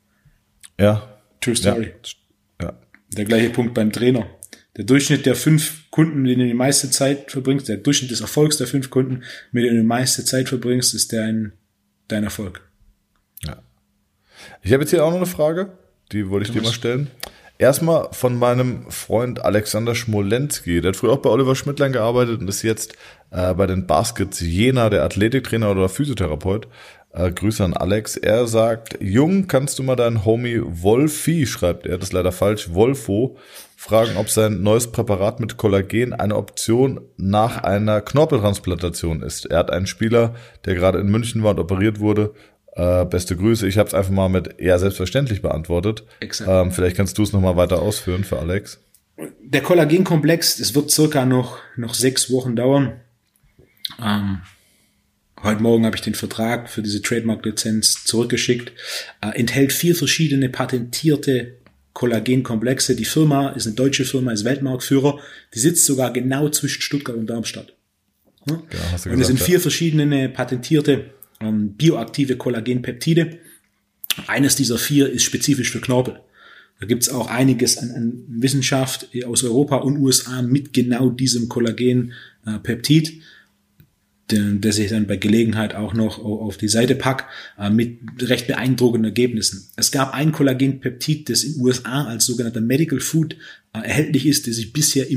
S2: Ja.
S1: True story.
S2: Ja. ja.
S1: Der gleiche Punkt beim Trainer. Der Durchschnitt der fünf Kunden, mit denen du die meiste Zeit verbringst, der Durchschnitt des Erfolgs der fünf Kunden, mit denen du die meiste Zeit verbringst, ist dein, dein Erfolg.
S2: Ja. Ich habe jetzt hier auch noch eine Frage, die wollte ich dir mal stellen. Erstmal von meinem Freund Alexander Schmolenski. Der hat früher auch bei Oliver Schmidtlein gearbeitet und ist jetzt äh, bei den Baskets Jena der Athletiktrainer oder Physiotherapeut. Äh, Grüße an Alex. Er sagt, Jung, kannst du mal deinen Homie Wolfi, schreibt er, das ist leider falsch, Wolfo, fragen, ob sein neues Präparat mit Kollagen eine Option nach einer Knorpeltransplantation ist. Er hat einen Spieler, der gerade in München war und operiert wurde. Äh, beste Grüße. Ich habe es einfach mal mit eher selbstverständlich beantwortet. Ähm, vielleicht kannst du es nochmal weiter ausführen für Alex.
S1: Der Kollagenkomplex, es wird circa noch, noch sechs Wochen dauern. Ähm, heute Morgen habe ich den Vertrag für diese Trademark-Lizenz zurückgeschickt. Äh, enthält vier verschiedene patentierte Kollagenkomplexe. Die Firma ist eine deutsche Firma, ist Weltmarktführer. Die sitzt sogar genau zwischen Stuttgart und Darmstadt. Ja?
S2: Ja, hast du
S1: und
S2: gesagt,
S1: es sind
S2: ja.
S1: vier verschiedene patentierte ähm, bioaktive Kollagenpeptide. Eines dieser vier ist spezifisch für Knorpel. Da gibt es auch einiges an, an Wissenschaft aus Europa und U S A mit genau diesem Kollagenpeptid, den, der sich dann bei Gelegenheit auch noch auf die Seite packt, äh, mit recht beeindruckenden Ergebnissen. Es gab ein Kollagenpeptid, das in U S A als sogenannter Medical Food äh, erhältlich ist, das sich bisher immer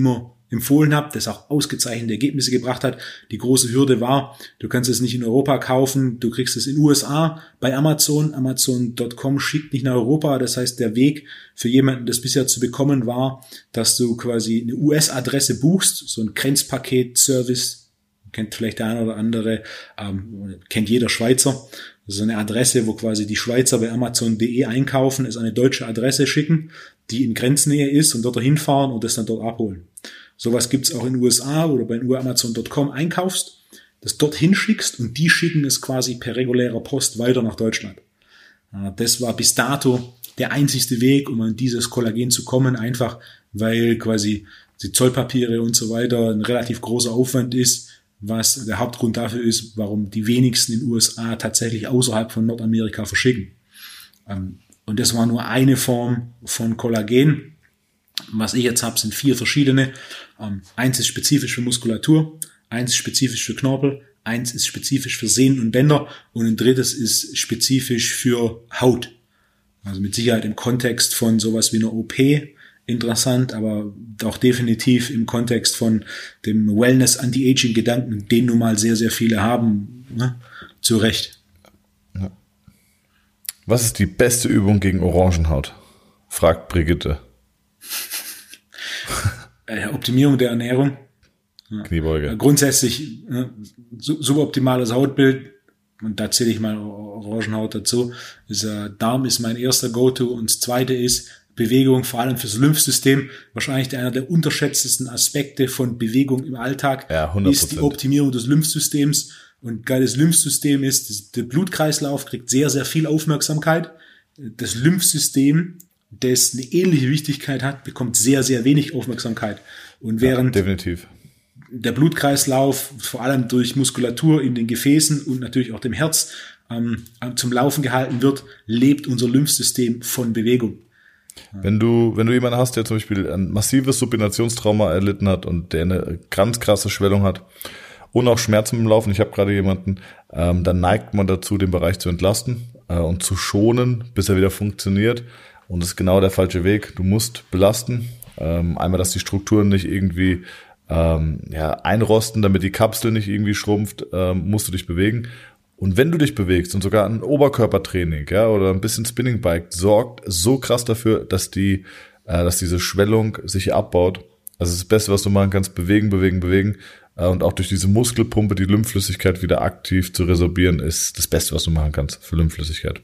S1: empfohlen habe, das auch ausgezeichnete Ergebnisse gebracht hat. Die große Hürde war, du kannst es nicht in Europa kaufen, du kriegst es in den U S A bei Amazon. Amazon Punkt com schickt nicht nach Europa. Das heißt, der Weg für jemanden, das bisher zu bekommen war, dass du quasi eine U S-Adresse buchst, so ein Grenzpaket-Service, kennt vielleicht der eine oder andere, ähm, kennt jeder Schweizer. Das ist eine Adresse, wo quasi die Schweizer bei Amazon Punkt de einkaufen, es eine deutsche Adresse schicken, die in Grenznähe ist und dort hinfahren und das dann dort abholen. Sowas gibt's auch in den U S A, wo du bei Amazon Punkt com einkaufst, das dort hinschickst und die schicken es quasi per regulärer Post weiter nach Deutschland. Das war bis dato der einzigste Weg, um an dieses Kollagen zu kommen, einfach weil quasi die Zollpapiere und so weiter ein relativ großer Aufwand ist, was der Hauptgrund dafür ist, warum die wenigsten in den U S A tatsächlich außerhalb von Nordamerika verschicken. Und das war nur eine Form von Kollagen. Was ich jetzt habe, sind vier verschiedene. Eins ist spezifisch für Muskulatur, eins ist spezifisch für Knorpel, eins ist spezifisch für Sehnen und Bänder und ein drittes ist spezifisch für Haut. Also mit Sicherheit im Kontext von sowas wie einer O P interessant, aber auch definitiv im Kontext von dem Wellness-Anti-Aging-Gedanken, den nun mal sehr, sehr viele haben, ne? Zu Recht.
S2: Ja. Was ist die beste Übung gegen Orangenhaut? Fragt Brigitte.
S1: Optimierung der Ernährung. Ja.
S2: Kniebeuge.
S1: Grundsätzlich ne, suboptimales Hautbild, und da zähle ich mal Orangenhaut dazu. Ist, äh, Darm ist mein erster Go-To und das zweite ist Bewegung, vor allem fürs Lymphsystem. Wahrscheinlich einer der unterschätztesten Aspekte von Bewegung im Alltag
S2: ja, hundert Prozent.
S1: Ist die Optimierung des Lymphsystems. Und geiles Lymphsystem ist, das, der Blutkreislauf kriegt sehr, sehr viel Aufmerksamkeit. Das Lymphsystem, das eine ähnliche Wichtigkeit hat, bekommt sehr, sehr wenig Aufmerksamkeit. Und während
S2: ja, definitiv.
S1: der Blutkreislauf vor allem durch Muskulatur in den Gefäßen und natürlich auch dem Herz ähm, zum Laufen gehalten wird, lebt unser Lymphsystem von Bewegung.
S2: Wenn du, wenn du jemanden hast, der zum Beispiel ein massives Supinationstrauma erlitten hat und der eine ganz krasse Schwellung hat und auch Schmerzen im Laufen, ich habe gerade jemanden, ähm, dann neigt man dazu, den Bereich zu entlasten äh, und zu schonen, bis er wieder funktioniert. Und das ist genau der falsche Weg. Du musst belasten. Ähm, einmal, dass die Strukturen nicht irgendwie ähm, ja, einrosten, damit die Kapsel nicht irgendwie schrumpft, ähm, musst du dich bewegen. Und wenn du dich bewegst und sogar ein Oberkörpertraining, ja, oder ein bisschen Spinningbike sorgt so krass dafür, dass die, äh, dass diese Schwellung sich abbaut. Also das Beste, was du machen kannst, bewegen, bewegen, bewegen. Äh, und auch durch diese Muskelpumpe die Lymphflüssigkeit wieder aktiv zu resorbieren, ist das Beste, was du machen kannst für Lymphflüssigkeit.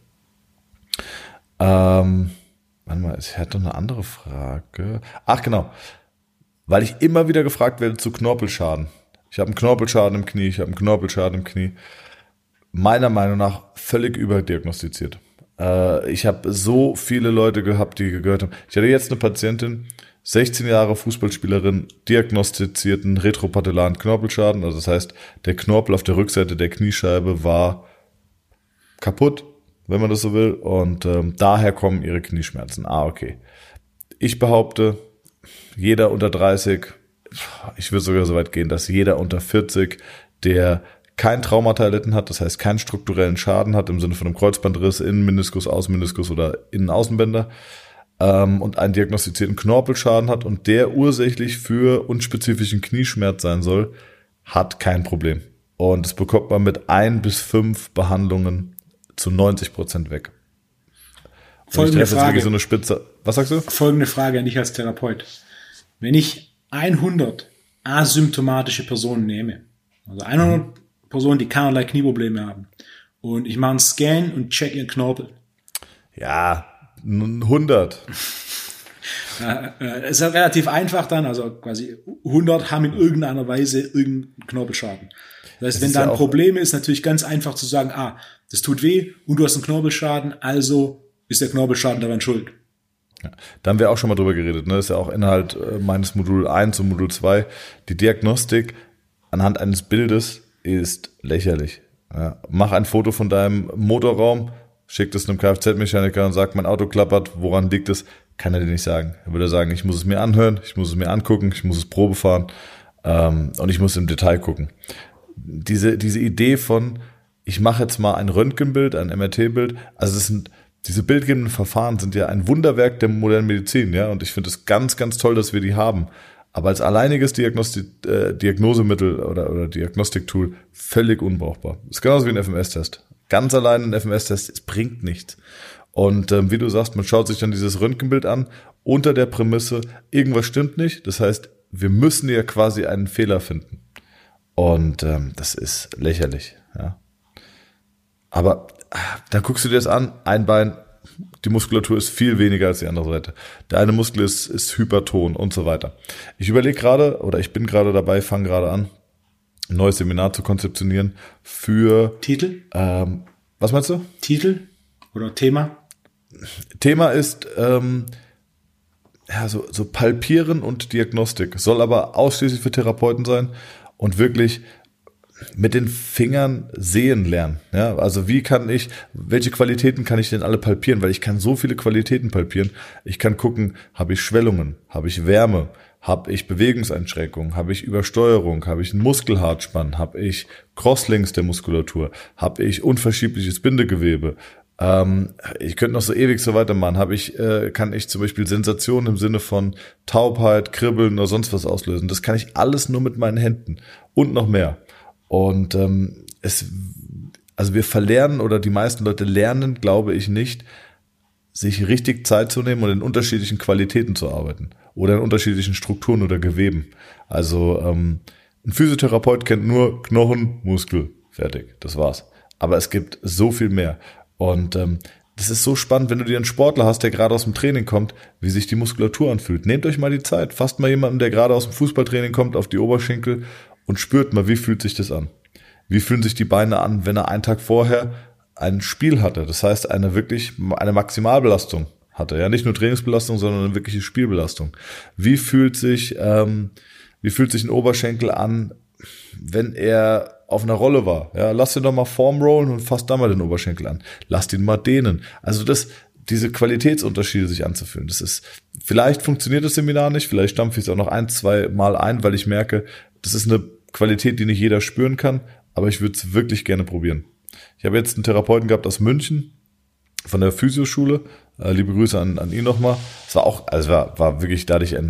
S2: Ähm, warte mal, ich hätte noch eine andere Frage. Ach genau, weil ich immer wieder gefragt werde zu Knorpelschaden. Ich habe einen Knorpelschaden im Knie, ich habe einen Knorpelschaden im Knie. Meiner Meinung nach völlig überdiagnostiziert. Äh, ich habe so viele Leute gehabt, die gehört haben. Ich hatte jetzt eine Patientin, sechzehn Jahre Fußballspielerin, diagnostizierten retropatellaren Knorpelschaden. Also das heißt, der Knorpel auf der Rückseite der Kniescheibe war kaputt, wenn man das so will. Und ähm, daher kommen ihre Knieschmerzen. Ah, okay. Ich behaupte, jeder unter dreißig, ich würde sogar so weit gehen, dass jeder unter vierzig, der kein Traumata erlitten hat, das heißt keinen strukturellen Schaden hat im Sinne von einem Kreuzbandriss, Innenmeniskus, Außenmeniskus oder Innenaußenbänder ähm, und einen diagnostizierten Knorpelschaden hat und der ursächlich für unspezifischen Knieschmerz sein soll, hat kein Problem. Und das bekommt man mit ein bis fünf Behandlungen zu neunzig Prozent weg. Und
S1: Folgende
S2: ich
S1: Frage.
S2: So eine Spitze. Was sagst du?
S1: Folgende Frage an dich als Therapeut. Wenn ich hundert asymptomatische Personen nehme, also hundert mhm. Personen, die keinerlei Knieprobleme haben, und ich mache einen Scan und check ihren Knorpel.
S2: Ja, hundert.
S1: äh, äh, ist ja relativ einfach dann, also quasi hundert haben in irgendeiner Weise irgendeinen Knorpelschaden. Das heißt, das wenn da ein ja Problem ist, natürlich ganz einfach zu sagen, ah, das tut weh und du hast einen Knorpelschaden, also ist der Knorpelschaden daran schuld.
S2: Ja, da haben wir auch schon mal drüber geredet, ne? Das ist ja auch Inhalt äh, meines Modul eins und Modul zwei. Die Diagnostik anhand eines Bildes ist lächerlich. Ja, mach ein Foto von deinem Motorraum, schick es einem Kfz-Mechaniker und sag, mein Auto klappert, woran liegt es? Kann er dir nicht sagen. Er würde sagen, ich muss es mir anhören, ich muss es mir angucken, ich muss es Probe fahren ähm, und ich muss im Detail gucken. Diese, diese Idee von, ich mache jetzt mal ein Röntgenbild, ein M R T-Bild, also das sind diese bildgebenden Verfahren sind ja ein Wunderwerk der modernen Medizin, ja, und ich finde es ganz, ganz toll, dass wir die haben. Aber als alleiniges Diagnosti- äh, Diagnosemittel oder, oder Diagnostiktool völlig unbrauchbar. Das ist genauso wie ein F M S-Test. Ganz allein ein F M S-Test, es bringt nichts. Und ähm, wie du sagst, man schaut sich dann dieses Röntgenbild an, unter der Prämisse, irgendwas stimmt nicht. Das heißt, wir müssen ja quasi einen Fehler finden. Und ähm, das ist lächerlich. Ja. Aber dann guckst du dir das an, ein Bein, die Muskulatur ist viel weniger als die andere Seite. Der eine Muskel ist, ist hyperton und so weiter. Ich überlege gerade, oder ich bin gerade dabei, fange gerade an, ein neues Seminar zu konzeptionieren für...
S1: Titel?
S2: Ähm, was meinst du?
S1: Titel oder Thema?
S2: Thema ist ähm, ja, so, so Palpieren und Diagnostik. Soll aber ausschließlich für Therapeuten sein und wirklich mit den Fingern sehen lernen. Ja, also wie kann ich, welche Qualitäten kann ich denn alle palpieren? Weil ich kann so viele Qualitäten palpieren. Ich kann gucken, habe ich Schwellungen, habe ich Wärme, habe ich Bewegungseinschränkungen, habe ich Übersteuerung, habe ich einen Muskelhartspann, habe ich Crosslinks der Muskulatur, habe ich unverschiebliches Bindegewebe. Ähm, ich könnte noch so ewig so weitermachen. Habe ich, äh, kann ich zum Beispiel Sensationen im Sinne von Taubheit, Kribbeln oder sonst was auslösen. Das kann ich alles nur mit meinen Händen und noch mehr. Und ähm, es, also wir verlernen oder die meisten Leute lernen, glaube ich, nicht, sich richtig Zeit zu nehmen und in unterschiedlichen Qualitäten zu arbeiten oder in unterschiedlichen Strukturen oder Geweben. Also ähm, ein Physiotherapeut kennt nur Knochen, Muskel, fertig, das war's. Aber es gibt so viel mehr. Und ähm, das ist so spannend, wenn du dir einen Sportler hast, der gerade aus dem Training kommt, wie sich die Muskulatur anfühlt. Nehmt euch mal die Zeit, fasst mal jemanden, der gerade aus dem Fußballtraining kommt, auf die Oberschenkel und spürt mal, wie fühlt sich das an? Wie fühlen sich die Beine an, wenn er einen Tag vorher ein Spiel hatte? Das heißt, eine wirklich, eine Maximalbelastung hatte. Ja, nicht nur Trainingsbelastung, sondern eine wirkliche Spielbelastung. Wie fühlt sich, ähm, wie fühlt sich ein Oberschenkel an, wenn er auf einer Rolle war? Ja, lass ihn doch mal Form rollen und fass da mal den Oberschenkel an. Lass ihn mal dehnen. Also das, diese Qualitätsunterschiede sich anzufühlen. Das ist, vielleicht funktioniert das Seminar nicht, vielleicht stampfe ich es auch noch ein, zwei Mal ein, weil ich merke, das ist eine Qualität, die nicht jeder spüren kann, aber ich würde es wirklich gerne probieren. Ich habe jetzt einen Therapeuten gehabt aus München, von der Physioschule. Äh, liebe Grüße an, an ihn nochmal. Es war auch, also war, war wirklich dadurch ein,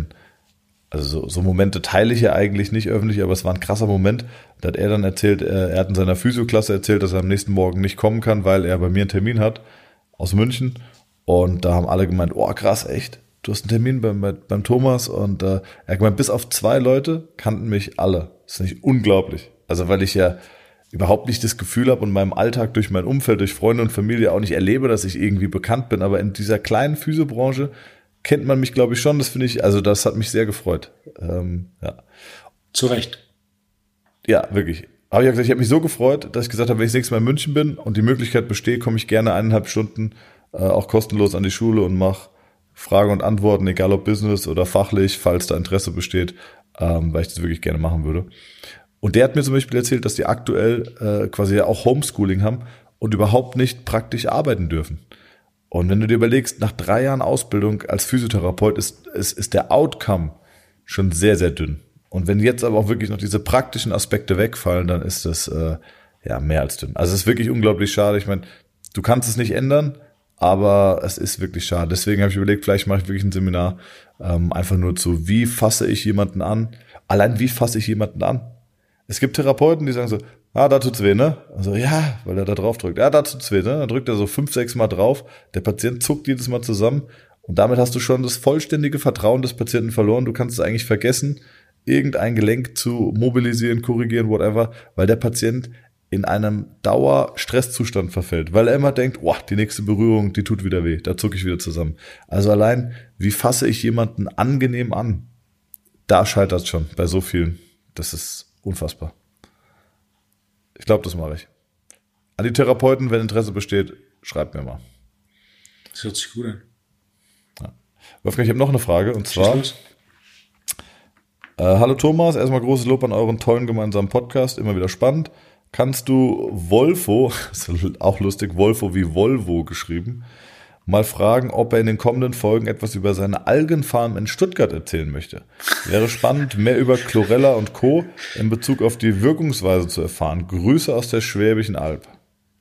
S2: also so, so Momente teile ich ja eigentlich nicht öffentlich, aber es war ein krasser Moment. Da hat er dann erzählt, äh, er hat in seiner Physioklasse erzählt, dass er am nächsten Morgen nicht kommen kann, weil er bei mir einen Termin hat aus München. Und da haben alle gemeint, oh krass, echt? Du hast einen Termin beim, beim Thomas und äh, er hat gemeint, bis auf zwei Leute kannten mich alle. Das ist nicht unglaublich. Also weil ich ja überhaupt nicht das Gefühl habe und in meinem Alltag durch mein Umfeld, durch Freunde und Familie auch nicht erlebe, dass ich irgendwie bekannt bin. Aber in dieser kleinen Physiobranche kennt man mich, glaube ich, schon. Das finde ich, also das hat mich sehr gefreut. Ähm, ja.
S1: Zu Recht.
S2: Ja, wirklich. Aber ich habe gesagt, ich habe mich so gefreut, dass ich gesagt habe, wenn ich das nächste Mal in München bin und die Möglichkeit besteht, komme ich gerne eineinhalb Stunden äh, auch kostenlos an die Schule und mache Fragen und Antworten, egal ob Business oder fachlich, falls da Interesse besteht, ähm, weil ich das wirklich gerne machen würde. Und der hat mir zum Beispiel erzählt, dass die aktuell äh, quasi ja auch Homeschooling haben und überhaupt nicht praktisch arbeiten dürfen. Und wenn du dir überlegst, nach drei Jahren Ausbildung als Physiotherapeut ist, ist, ist der Outcome schon sehr, sehr dünn. Und wenn jetzt aber auch wirklich noch diese praktischen Aspekte wegfallen, dann ist das äh, ja mehr als dünn. Also es ist wirklich unglaublich schade. Ich meine, du kannst es nicht ändern, aber es ist wirklich schade. Deswegen habe ich überlegt, vielleicht mache ich wirklich ein Seminar, ähm, einfach nur zu, wie fasse ich jemanden an? Allein wie fasse ich jemanden an? Es gibt Therapeuten, die sagen so, ah, da tut's weh, ne? Also ja, weil er da drauf drückt. Ja, da tut's weh, ne? Dann drückt er so fünf, sechs Mal drauf. Der Patient zuckt jedes Mal zusammen und damit hast du schon das vollständige Vertrauen des Patienten verloren. Du kannst es eigentlich vergessen, irgendein Gelenk zu mobilisieren, korrigieren, whatever, weil der Patient in einem Dauer-Stresszustand verfällt, weil er immer denkt, oh, die nächste Berührung, die tut wieder weh, da zucke ich wieder zusammen. Also allein, wie fasse ich jemanden angenehm an? Da scheitert es schon bei so vielen. Das ist unfassbar. Ich glaube, das mache ich. An die Therapeuten, wenn Interesse besteht, schreibt mir mal.
S1: Das hört sich gut an.
S2: Ja. Wolfgang, ich habe noch eine Frage und zwar, äh, hallo Thomas, erstmal großes Lob an euren tollen gemeinsamen Podcast, immer wieder spannend. Kannst du Wolfo, ist auch lustig, Wolfo wie Volvo geschrieben, mal fragen, ob er in den kommenden Folgen etwas über seine Algenfarm in Stuttgart erzählen möchte. Wäre spannend, mehr über Chlorella und Co. in Bezug auf die Wirkungsweise zu erfahren. Grüße aus der Schwäbischen Alb.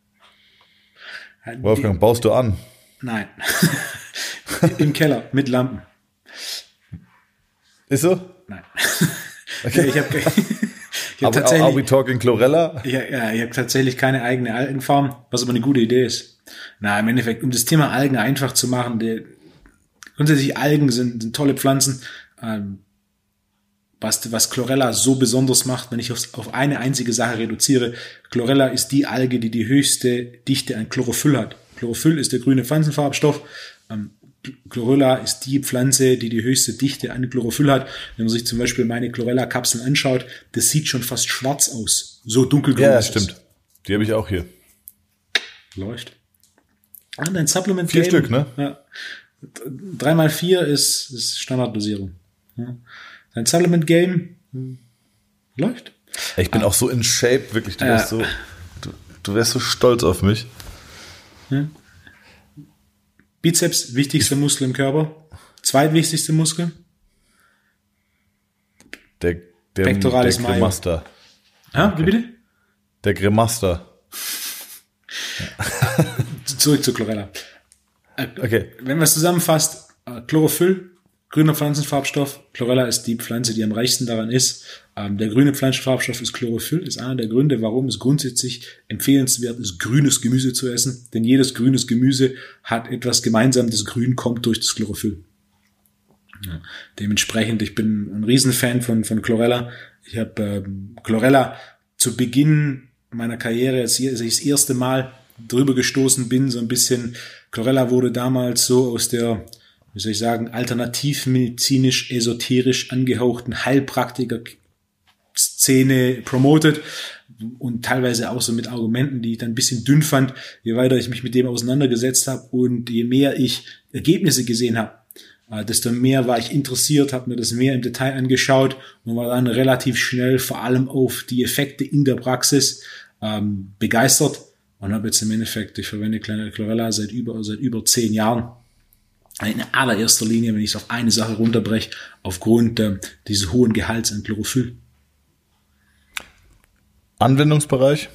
S2: Wolfgang, baust du an?
S1: Nein. Im Keller, mit Lampen.
S2: Ist so?
S1: Nein.
S2: Okay.
S1: ich habe ich hab
S2: Are,
S1: tatsächlich,
S2: are we talking Chlorella?
S1: ja, ja, ich habe tatsächlich keine eigene Algenfarm, was aber eine gute Idee ist. Na, im Endeffekt, um das Thema Algen einfach zu machen, der, grundsätzlich Algen sind, sind tolle Pflanzen. Ähm, was, was Chlorella so besonders macht, wenn ich auf, auf eine einzige Sache reduziere, Chlorella ist die Alge, die die höchste Dichte an Chlorophyll hat. Chlorophyll ist der grüne Pflanzenfarbstoff. Ähm, Chlorella ist die Pflanze, die die höchste Dichte an Chlorophyll hat. Wenn man sich zum Beispiel meine Chlorella-Kapseln anschaut, das sieht schon fast schwarz aus. So dunkelgrün.
S2: Ja,
S1: ist
S2: stimmt.
S1: es.
S2: Die habe ich auch hier.
S1: Läuft. Ah, dein Supplement
S2: Vier
S1: Game,
S2: Stück, ne?
S1: Ja. Drei mal vier ist, ist Standarddosierung. Ja. Dein Supplement Game hm, läuft.
S2: Ich bin ah. auch so in Shape, wirklich. Du,
S1: Ja.
S2: wärst so, du, du wärst so stolz auf mich.
S1: Ja. Bizeps, wichtigster Muskel im Körper. Zweitwichtigste Muskel.
S2: Der, der,
S1: Pectoralis
S2: der
S1: major.
S2: Grimaster.
S1: Ah, wie bitte?
S2: Der Grimaster.
S1: Zurück zu Chlorella.
S2: Okay.
S1: Wenn man es zusammenfasst, Chlorophyll, grüner Pflanzenfarbstoff. Chlorella ist die Pflanze, die am reichsten daran ist. Ähm, der grüne Pflanzenfarbstoff ist Chlorophyll, ist einer der Gründe, warum es grundsätzlich empfehlenswert ist, grünes Gemüse zu essen. Denn jedes grünes Gemüse hat etwas gemeinsam. Das Grün kommt durch das Chlorophyll. Ja. Dementsprechend, ich bin ein Riesenfan von, von Chlorella. Ich habe ähm, Chlorella zu Beginn meiner Karriere, als ich das erste Mal drüber gestoßen bin, so ein bisschen, Chlorella wurde damals so aus der, wie soll ich sagen, alternativmedizinisch, esoterisch angehauchten Heilpraktiker-Szene promotet und teilweise auch so mit Argumenten, die ich dann ein bisschen dünn fand, je weiter ich mich mit dem auseinandergesetzt habe und je mehr ich Ergebnisse gesehen habe, desto mehr war ich interessiert, habe mir das mehr im Detail angeschaut und war dann relativ schnell vor allem auf die Effekte in der Praxis ähm, begeistert und habe jetzt im Endeffekt, ich verwende Chlorella seit über seit über zehn Jahren. In allererster Linie, wenn ich es auf eine Sache runterbreche, aufgrund äh, dieses hohen Gehalts an Chlorophyll.
S2: Anwendungsbereich?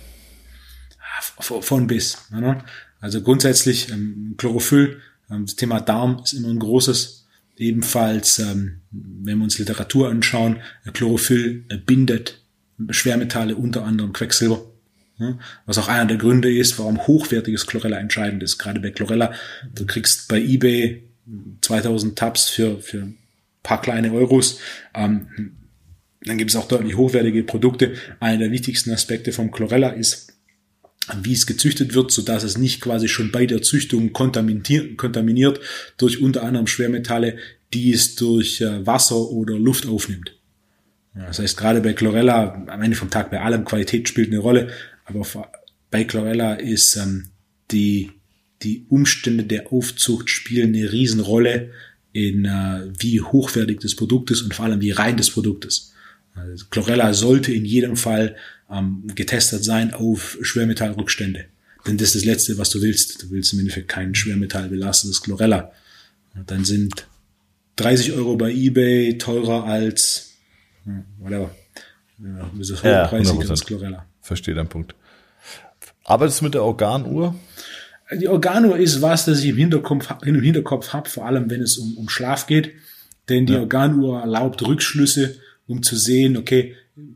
S1: Von, von bis. Ne? Also grundsätzlich ähm, Chlorophyll, ähm, das Thema Darm ist immer ein großes. Ebenfalls, ähm, wenn wir uns Literatur anschauen, Chlorophyll äh, bindet Schwermetalle, unter anderem Quecksilber. Ja, was auch einer der Gründe ist, warum hochwertiges Chlorella entscheidend ist. Gerade bei Chlorella, du kriegst bei eBay zweitausend Tabs für, für ein paar kleine Euros. Ähm, dann gibt es auch deutlich hochwertige Produkte. Einer der wichtigsten Aspekte vom Chlorella ist, wie es gezüchtet wird, sodass es nicht quasi schon bei der Züchtung kontaminiert, kontaminiert durch unter anderem Schwermetalle, die es durch äh, Wasser oder Luft aufnimmt. Ja, das heißt, gerade bei Chlorella, am Ende vom Tag bei allem, Qualität spielt eine Rolle, aber bei Chlorella ist ähm, die, die Umstände der Aufzucht spielen eine Riesenrolle in äh, wie hochwertig das Produkt ist und vor allem wie rein das Produkt ist. Also Chlorella sollte in jedem Fall ähm, getestet sein auf Schwermetallrückstände. Denn das ist das Letzte, was du willst. Du willst im Endeffekt kein Schwermetall belastetes Chlorella. Und dann sind dreißig Euro bei eBay teurer als ja, whatever. Ja, das
S2: ja,
S1: hochpreisig als Chlorella.
S2: Verstehe deinen Punkt. Arbeitest du mit der Organuhr?
S1: Die Organuhr ist was, das ich im Hinterkopf, im Hinterkopf habe, vor allem wenn es um, um Schlaf geht. Denn die ja. Organuhr erlaubt Rückschlüsse, um zu sehen, okay,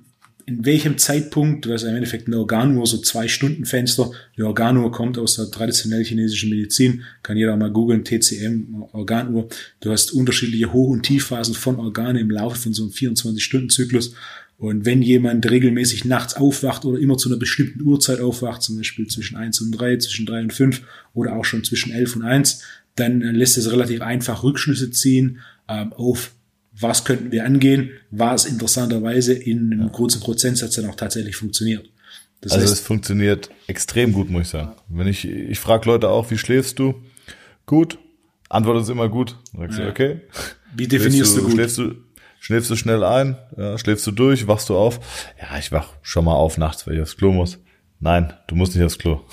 S1: in welchem Zeitpunkt, das ist im Endeffekt eine Organuhr, so zwei Stunden Fenster. Die Organuhr kommt aus der traditionell chinesischen Medizin, kann jeder mal googeln, T C M, Organuhr. Du hast unterschiedliche Hoch- und Tiefphasen von Organen im Laufe von so einem vierundzwanzig-Stunden-Zyklus. Und wenn jemand regelmäßig nachts aufwacht oder immer zu einer bestimmten Uhrzeit aufwacht, zum Beispiel zwischen eins und drei, zwischen drei und fünf oder auch schon zwischen elf und eins, dann lässt es relativ einfach Rückschlüsse ziehen ähm, auf, was könnten wir angehen, was interessanterweise in einem ja. großen Prozentsatz dann auch tatsächlich funktioniert. Das
S2: also
S1: heißt,
S2: es funktioniert extrem gut, muss ich sagen. Wenn ich, ich frage Leute auch, wie schläfst du? Gut. Antwort ist immer gut. Dann sagst ja. du, okay.
S1: Wie definierst du, du gut?
S2: Schläfst du, schläfst du schnell ein? Ja, schläfst du durch? Wachst du auf? Ja, ich wach schon mal auf nachts, weil ich aufs Klo muss. Nein, du musst nicht aufs Klo.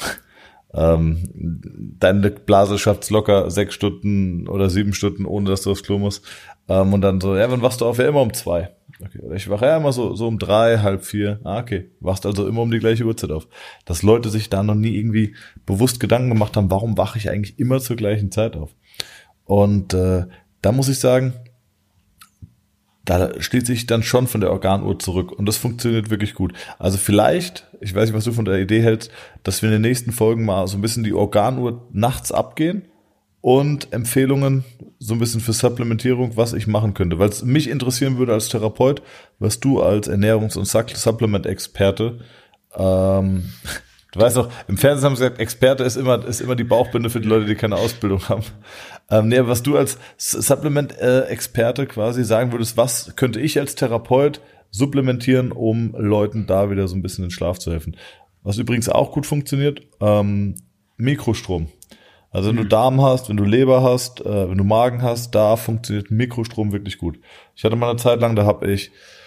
S2: Ähm, deine Blase schafft's locker sechs Stunden oder sieben Stunden, ohne dass du aufs Klo musst. Ähm, und dann so, ja, wann wachst du auf? Ja, immer um zwei. Okay, oder ich wache ja immer so, so um drei, halb vier. Ah, okay. Wachst also immer um die gleiche Uhrzeit auf. Dass Leute sich da noch nie irgendwie bewusst Gedanken gemacht haben, warum wache ich eigentlich immer zur gleichen Zeit auf? Und äh, da muss ich sagen, da schließt sich dann schon von der Organuhr zurück und das funktioniert wirklich gut. Also vielleicht, ich weiß nicht, was du von der Idee hältst, dass wir in den nächsten Folgen mal so ein bisschen die Organuhr nachts abgehen und Empfehlungen so ein bisschen für Supplementierung, was ich machen könnte. Weil es mich interessieren würde als Therapeut, was du als Ernährungs- und Supplement-Experte, ähm, du weißt doch, im Fernsehen haben sie gesagt, Experte ist immer, ist immer die Bauchbinde für die Leute, die keine Ausbildung haben. Ähm, nee, was du als Supplement-Experte quasi sagen würdest, was könnte ich als Therapeut supplementieren, um Leuten da wieder so ein bisschen in den Schlaf zu helfen. Was übrigens auch gut funktioniert, ähm, Mikrostrom. Also wenn du Darm hast, wenn du Leber hast, äh, wenn du Magen hast, da funktioniert Mikrostrom wirklich gut. Ich hatte mal eine Zeit lang, da habe ich,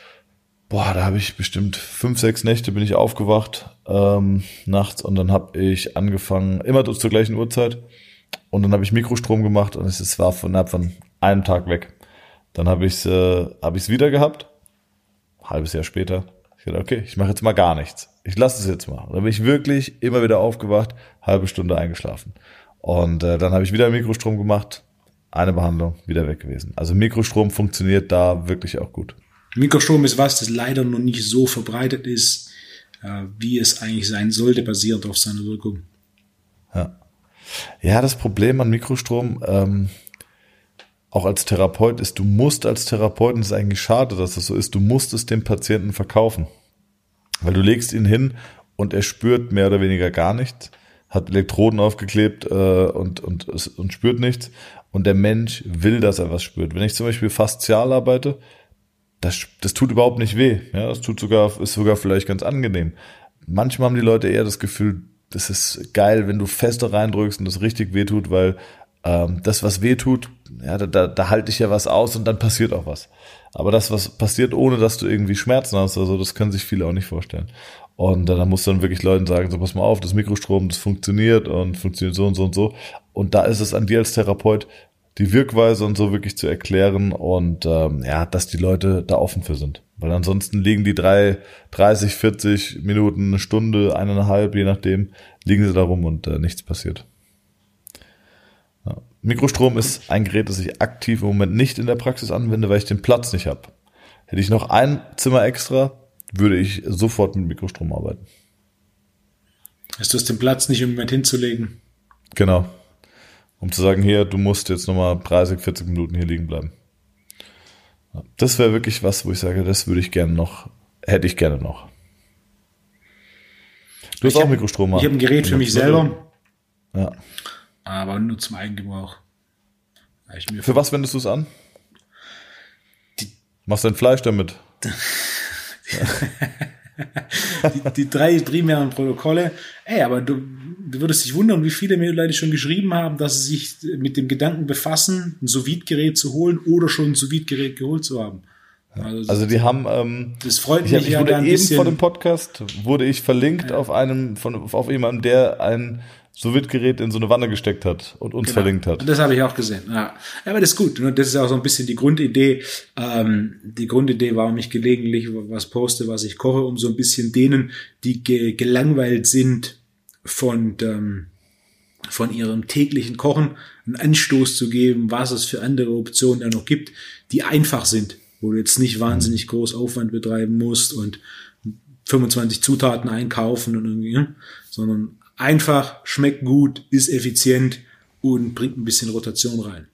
S2: boah, da habe ich bestimmt fünf, sechs Nächte bin ich aufgewacht ähm, nachts und dann habe ich angefangen, immer zur gleichen Uhrzeit und dann habe ich Mikrostrom gemacht und es war von, von einem Tag weg. Dann habe ich es äh, hab ich's wieder gehabt, ein halbes Jahr später. Ich dachte, okay, ich mache jetzt mal gar nichts. Ich lasse es jetzt mal. Und dann bin ich wirklich immer wieder aufgewacht, halbe Stunde eingeschlafen. Und äh, dann habe ich wieder Mikrostrom gemacht, eine Behandlung, wieder weg gewesen. Also Mikrostrom funktioniert da wirklich auch gut.
S1: Mikrostrom ist was, das leider noch nicht so verbreitet ist, äh, wie es eigentlich sein sollte, basierend auf seine Wirkung.
S2: Ja, ja, das Problem an Mikrostrom, ähm, auch als Therapeut ist, du musst als Therapeut, und es ist eigentlich schade, dass das so ist, du musst es dem Patienten verkaufen. Weil du legst ihn hin und er spürt mehr oder weniger gar nichts, hat Elektroden aufgeklebt äh, und, und, und spürt nichts. Und der Mensch will, dass er was spürt. Wenn ich zum Beispiel faszial arbeite, das, das tut überhaupt nicht weh. Ja, das tut sogar, ist sogar vielleicht ganz angenehm. Manchmal haben die Leute eher das Gefühl, das ist geil, wenn du fester reindrückst und das richtig weh tut, weil ähm, das, was weh tut, ja, da, da, da halte ich ja was aus und dann passiert auch was. Aber das, was passiert, ohne dass du irgendwie Schmerzen hast, also das können sich viele auch nicht vorstellen. Und äh, da musst du dann wirklich Leuten sagen, so pass mal auf, das Mikrostrom, das funktioniert und funktioniert so und so und so. Und da ist es an dir als Therapeut, die Wirkweise und so wirklich zu erklären und ähm, ja, dass die Leute da offen für sind. Weil ansonsten liegen die drei, dreißig, vierzig Minuten, eine Stunde, eineinhalb, je nachdem, liegen sie da rum und äh, nichts passiert. Ja. Mikrostrom ist ein Gerät, das ich aktiv im Moment nicht in der Praxis anwende, weil ich den Platz nicht habe. Hätte ich noch ein Zimmer extra, würde ich sofort mit Mikrostrom arbeiten.
S1: Hast du es den Platz nicht, um jemand hinzulegen?
S2: Genau. Um zu sagen, hier, du musst jetzt nochmal dreißig, vierzig Minuten hier liegen bleiben. Das wäre wirklich was, wo ich sage, das würde ich gerne noch, hätte ich gerne noch. Du hast
S1: ich
S2: auch
S1: hab,
S2: Mikrostrom.
S1: Ich habe ein Gerät für mich selber.
S2: Ja.
S1: Aber nur zum Eigengebrauch.
S2: Mir für was wendest du es an? Die, Machst dein Fleisch damit?
S1: die, die drei primären Protokolle. Ey, aber du, du würdest dich wundern, wie viele mir Leute schon geschrieben haben, dass sie sich mit dem Gedanken befassen, ein Sous-Vide-Gerät zu holen oder schon ein Sous-Vide-Gerät geholt zu haben.
S2: Also, also die haben, ähm,
S1: das freut mich
S2: ich, hab, ich
S1: ja
S2: wurde
S1: ein
S2: eben
S1: bisschen,
S2: vor dem Podcast wurde ich verlinkt
S1: ja.
S2: auf einem von auf jemandem, der ein Sous-Vide-Gerät in so eine Wanne gesteckt hat und uns
S1: genau.
S2: verlinkt hat.
S1: Und das habe ich auch gesehen. Ja. Aber das ist gut. Das ist auch so ein bisschen die Grundidee. Ähm, die Grundidee war, mich gelegentlich was poste, was ich koche, um so ein bisschen denen, die ge- gelangweilt sind von ähm, von ihrem täglichen Kochen, einen Anstoß zu geben, was es für andere Optionen da noch gibt, die einfach sind, wo du jetzt nicht wahnsinnig groß Aufwand betreiben musst und fünfundzwanzig Zutaten einkaufen und irgendwie, sondern einfach, schmeckt gut, ist effizient und bringt ein bisschen Rotation rein.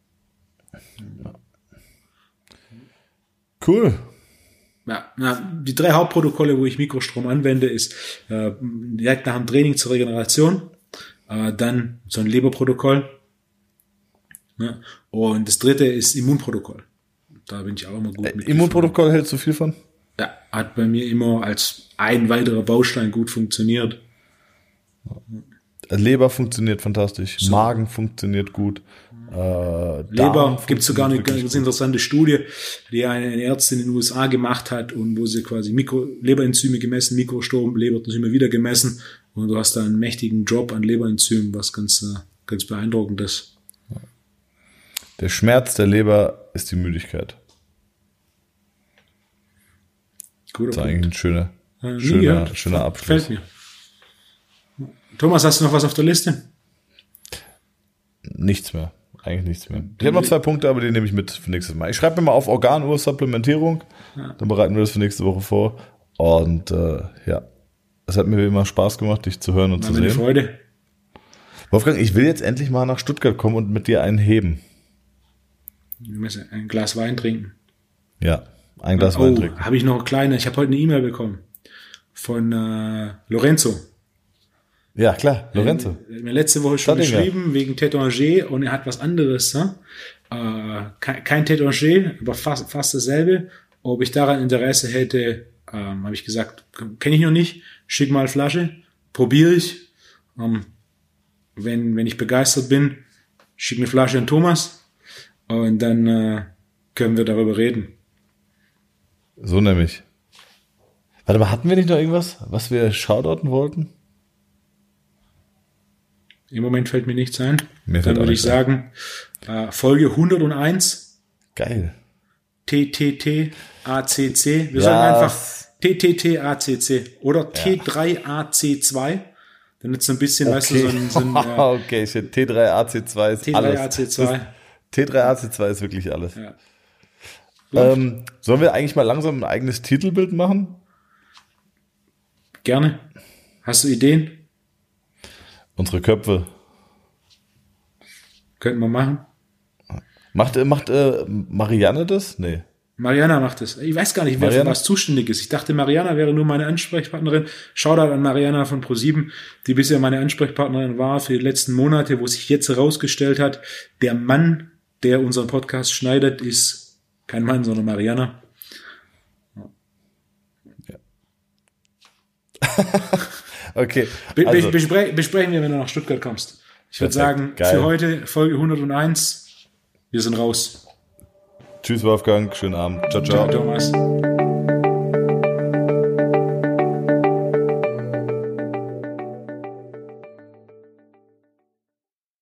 S2: Cool.
S1: Ja, na, die drei Hauptprotokolle, wo ich Mikrostrom anwende, ist äh, direkt nach dem Training zur Regeneration, äh, dann so ein Leberprotokoll, ne? Und das dritte ist Immunprotokoll. Da bin ich auch immer gut
S2: äh,
S1: mit.
S2: Immunprotokoll hältst du viel von?
S1: Ja, hat bei mir immer als ein weiterer Baustein gut funktioniert.
S2: Leber funktioniert fantastisch, so. Magen funktioniert gut.
S1: Äh, Leber gibt es sogar eine ganz interessante Studie, die eine Ärztin in den U S A gemacht hat und wo sie quasi Mikro, Leberenzyme gemessen, Mikrostrom, Leberenzyme wieder gemessen und du hast da einen mächtigen Drop an Leberenzymen, was ganz, ganz beeindruckend ist.
S2: Der Schmerz der Leber ist die Müdigkeit.
S1: Guter
S2: das ist
S1: Punkt.
S2: eigentlich ein schöner,
S1: ja,
S2: schöner,
S1: gehört.
S2: schöner Abschluss.
S1: Gefällt mir. Thomas, hast du noch was auf der Liste?
S2: Nichts mehr. eigentlich nichts mehr. Ich habe noch zwei Punkte, aber die nehme ich mit für nächstes Mal. Ich schreibe mir mal auf Organuhr-Supplementierung, ja. Dann bereiten wir das für nächste Woche vor. Und äh, ja, es hat mir wie immer Spaß gemacht, dich zu hören und War zu sehen.
S1: Freude.
S2: Wolfgang, ich will jetzt endlich mal nach Stuttgart kommen und mit dir einen heben.
S1: Wir müssen ein Glas Wein trinken.
S2: Ja, ein Glas
S1: oh,
S2: Wein trinken.
S1: Habe ich noch eine kleine, ich habe heute eine E-Mail bekommen von äh, Lorenzo.
S2: Ja, klar, Lorenzo.
S1: Er hat mir letzte Woche schon
S2: Stadinger.
S1: geschrieben, wegen Tétanger, und er hat was anderes. Ne? Äh, kein kein Tétanger, aber fast, fast dasselbe. Ob ich daran Interesse hätte, ähm, habe ich gesagt, kenne ich noch nicht. Schick mal Flasche, probiere ich. Ähm, wenn, wenn ich begeistert bin, schick eine Flasche an Thomas und dann äh, können wir darüber reden.
S2: So nämlich. Warte mal, hatten wir nicht noch irgendwas, was wir shoutouten wollten?
S1: Im Moment fällt mir nichts ein.
S2: Mir
S1: Dann würde ich sagen, äh, Folge hunderteins.
S2: Geil.
S1: T T T A C C. Wir
S2: ja.
S1: sagen einfach T T T A C C oder T drei A C zwei. Dann ist so ein bisschen,
S2: okay.
S1: weißt du, so ein... So ein äh,
S2: okay, shit. T drei A C zwei ist
S1: T drei
S2: alles.
S1: A C zwei.
S2: T drei A C zwei ist wirklich alles.
S1: Ja.
S2: Ähm, sollen wir eigentlich mal langsam ein eigenes Titelbild machen?
S1: Gerne. Hast du Ideen?
S2: Unsere Köpfe.
S1: Könnten wir machen.
S2: Macht, macht äh, Marianne das? Nee.
S1: Mariana macht es. Ich weiß gar nicht, wer
S2: Mariana?
S1: für was zuständig ist. Ich dachte, Mariana wäre nur meine Ansprechpartnerin. Shoutout an Mariana von ProSieben, die bisher meine Ansprechpartnerin war für die letzten Monate, wo sich jetzt herausgestellt hat, der Mann, der unseren Podcast schneidet, ist kein Mann, sondern Mariana.
S2: Ja. Okay.
S1: Be
S2: also.
S1: bespre besprechen wir, wenn du nach Stuttgart kommst. Ich würde sagen,
S2: Geil.
S1: für heute Folge hunderteins, wir sind raus.
S2: Tschüss Wolfgang, schönen Abend. Ciao, ciao.
S1: Ciao, Thomas.